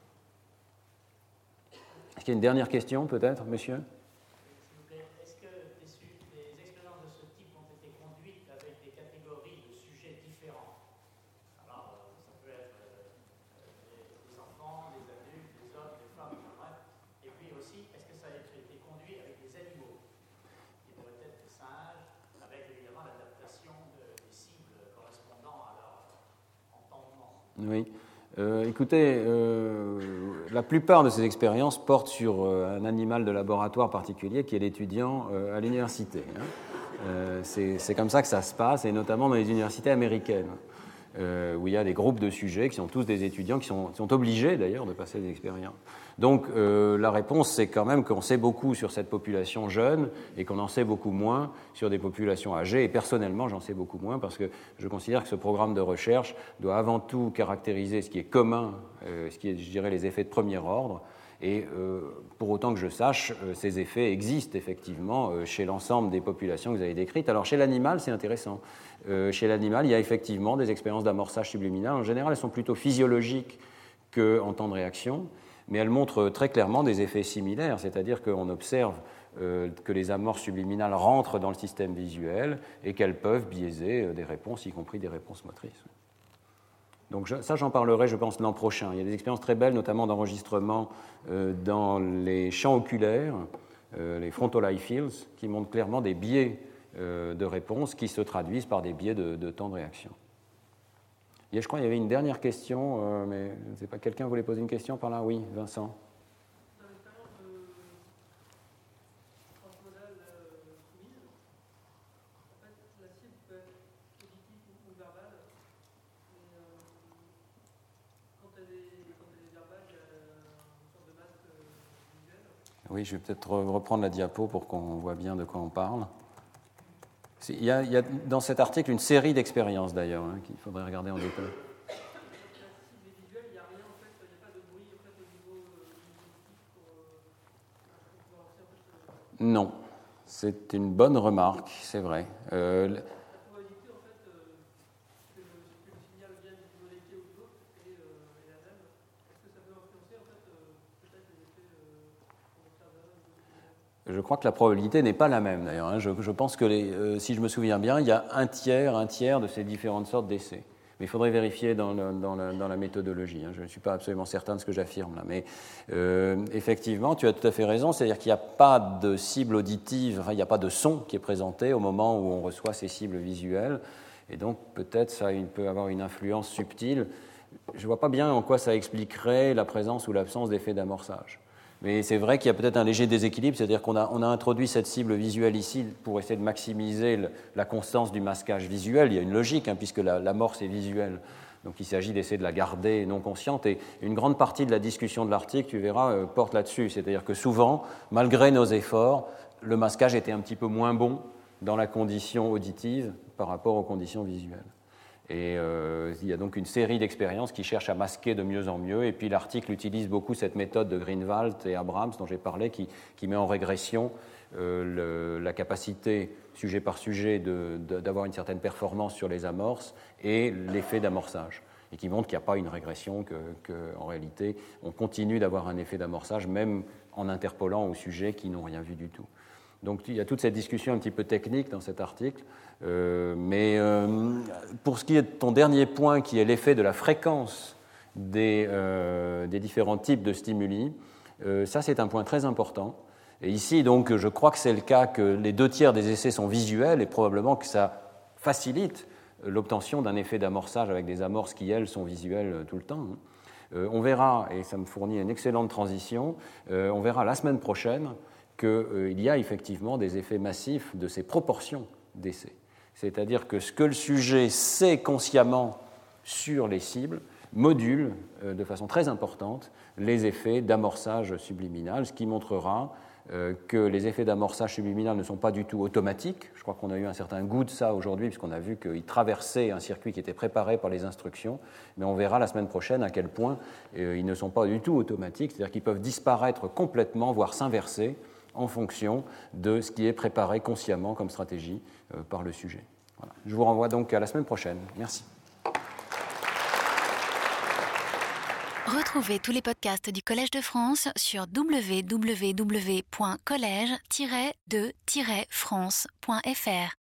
Est-ce qu'il y a une dernière question, peut-être, monsieur ?
Est-ce que des expériences de ce type ont été conduites avec des catégories de sujets différents ? Alors, ça peut être des enfants, des adultes, des hommes, des femmes, bref. Et puis aussi, est-ce que ça a été conduit avec des animaux, qui pourraient être des singes, avec évidemment l'adaptation de, des cibles correspondant à leur entendement ?
Oui. Euh, écoutez, euh, la plupart de ces expériences portent sur euh, un animal de laboratoire particulier qui est l'étudiant euh, à l'université. Hein. Euh, c'est, c'est comme ça que ça se passe, et notamment dans les universités américaines, euh, où il y a des groupes de sujets qui sont tous des étudiants, qui sont, qui sont obligés d'ailleurs de passer des expériences. Donc euh, la réponse, c'est quand même qu'on sait beaucoup sur cette population jeune et qu'on en sait beaucoup moins sur des populations âgées. Et personnellement, j'en sais beaucoup moins parce que je considère que ce programme de recherche doit avant tout caractériser ce qui est commun, euh, ce qui est, je dirais, les effets de premier ordre. Et euh, pour autant que je sache, euh, ces effets existent effectivement euh, chez l'ensemble des populations que vous avez décrites. Alors chez l'animal, c'est intéressant. Euh, chez l'animal, il y a effectivement des expériences d'amorçage subliminal. En général, elles sont plutôt physiologiques qu'en temps de réaction, mais elles montrent très clairement des effets similaires, c'est-à-dire qu'on observe euh, que les amorces subliminales rentrent dans le système visuel et qu'elles peuvent biaiser euh, des réponses, y compris des réponses motrices. Donc je, ça, j'en parlerai, je pense, l'an prochain. Il y a des expériences très belles, notamment d'enregistrement euh, dans les champs oculaires, euh, les frontal eye fields, qui montrent clairement des biais euh, de réponse qui se traduisent par des biais de, de temps de réaction. Et je crois qu'il y avait une dernière question, euh, mais je ne sais pas, quelqu'un voulait poser une question par là ? Oui, Vincent.
Dans l'expérience de transmodale soumise, en fait, la cible peut être auditive ou verbale, mais euh, quand, elle est, quand elle est verbale, il y a une sorte de masque visuel.
Oui, je vais peut-être reprendre la diapo pour qu'on voit bien de quoi on parle. Il y, a, il y a dans cet article une série d'expériences d'ailleurs, hein, qu'il faudrait regarder en détail. Non, c'est une bonne remarque, c'est vrai. Euh, la
probabilité en fait que le signal vienne d'une molécule ou de l'autre est la même. Est-ce que ça peut influencer en fait peut-être les effets qu'on observe là ?
Je crois que la probabilité n'est pas la même d'ailleurs. Hein. Je, je pense que, les, euh, si je me souviens bien, il y a un tiers, un tiers de ces différentes sortes d'essais. Mais il faudrait vérifier dans, le, dans, la, dans la méthodologie. Hein. Je ne suis pas absolument certain de ce que j'affirme là. Mais euh, effectivement, tu as tout à fait raison. C'est-à-dire qu'il n'y a pas de cible auditive, enfin, il n'y a pas de son qui est présenté au moment où on reçoit ces cibles visuelles. Et donc, peut-être, ça il peut avoir une influence subtile. Je ne vois pas bien en quoi ça expliquerait la présence ou l'absence d'effet d'amorçage. Mais c'est vrai qu'il y a peut-être un léger déséquilibre, c'est-à-dire qu'on a, on a introduit cette cible visuelle ici pour essayer de maximiser le, la constance du masquage visuel. Il y a une logique, hein, puisque la, l'amorce est visuelle. Donc il s'agit d'essayer de la garder non consciente. Et une grande partie de la discussion de l'article, tu verras, euh, porte là-dessus. C'est-à-dire que souvent, malgré nos efforts, le masquage était un petit peu moins bon dans la condition auditive par rapport aux conditions visuelles. Et euh, il y a donc une série d'expériences qui cherchent à masquer de mieux en mieux. Et puis l'article utilise beaucoup cette méthode de Greenwald et Abrams dont j'ai parlé, qui, qui met en régression euh, le, la capacité, sujet par sujet, de, de, d'avoir une certaine performance sur les amorces et l'effet d'amorçage. et qui montrent qu'il n'y a pas une régression, qu'en réalité, on continue d'avoir un effet d'amorçage, même en interpellant aux sujets qui n'ont rien vu du tout. Donc il y a toute cette discussion un petit peu technique dans cet article, euh, mais euh, pour ce qui est de ton dernier point, qui est l'effet de la fréquence des, euh, des différents types de stimuli, euh, ça c'est un point très important. Et ici, donc, je crois que c'est le cas que les deux tiers des essais sont visuels et probablement que ça facilite l'obtention d'un effet d'amorçage avec des amorces qui, elles, sont visuelles tout le temps. Euh, on verra, et ça me fournit une excellente transition, euh, on verra la semaine prochaine qu'il euh, y a effectivement des effets massifs de ces proportions d'essais. C'est-à-dire que ce que le sujet sait consciemment sur les cibles module euh, de façon très importante les effets d'amorçage subliminal, ce qui montrera euh, que les effets d'amorçage subliminal ne sont pas du tout automatiques. Je crois qu'on a eu un certain goût de ça aujourd'hui, puisqu'on a vu qu'ils traversaient un circuit qui était préparé par les instructions, mais on verra la semaine prochaine à quel point euh, ils ne sont pas du tout automatiques, c'est-à-dire qu'ils peuvent disparaître complètement, voire s'inverser, en fonction de ce qui est préparé consciemment comme stratégie euh, par le sujet. Voilà. Je vous renvoie donc à la semaine prochaine. Merci.
Retrouvez tous les podcasts du Collège de France sur w w w point collège tiret de tiret france point f r.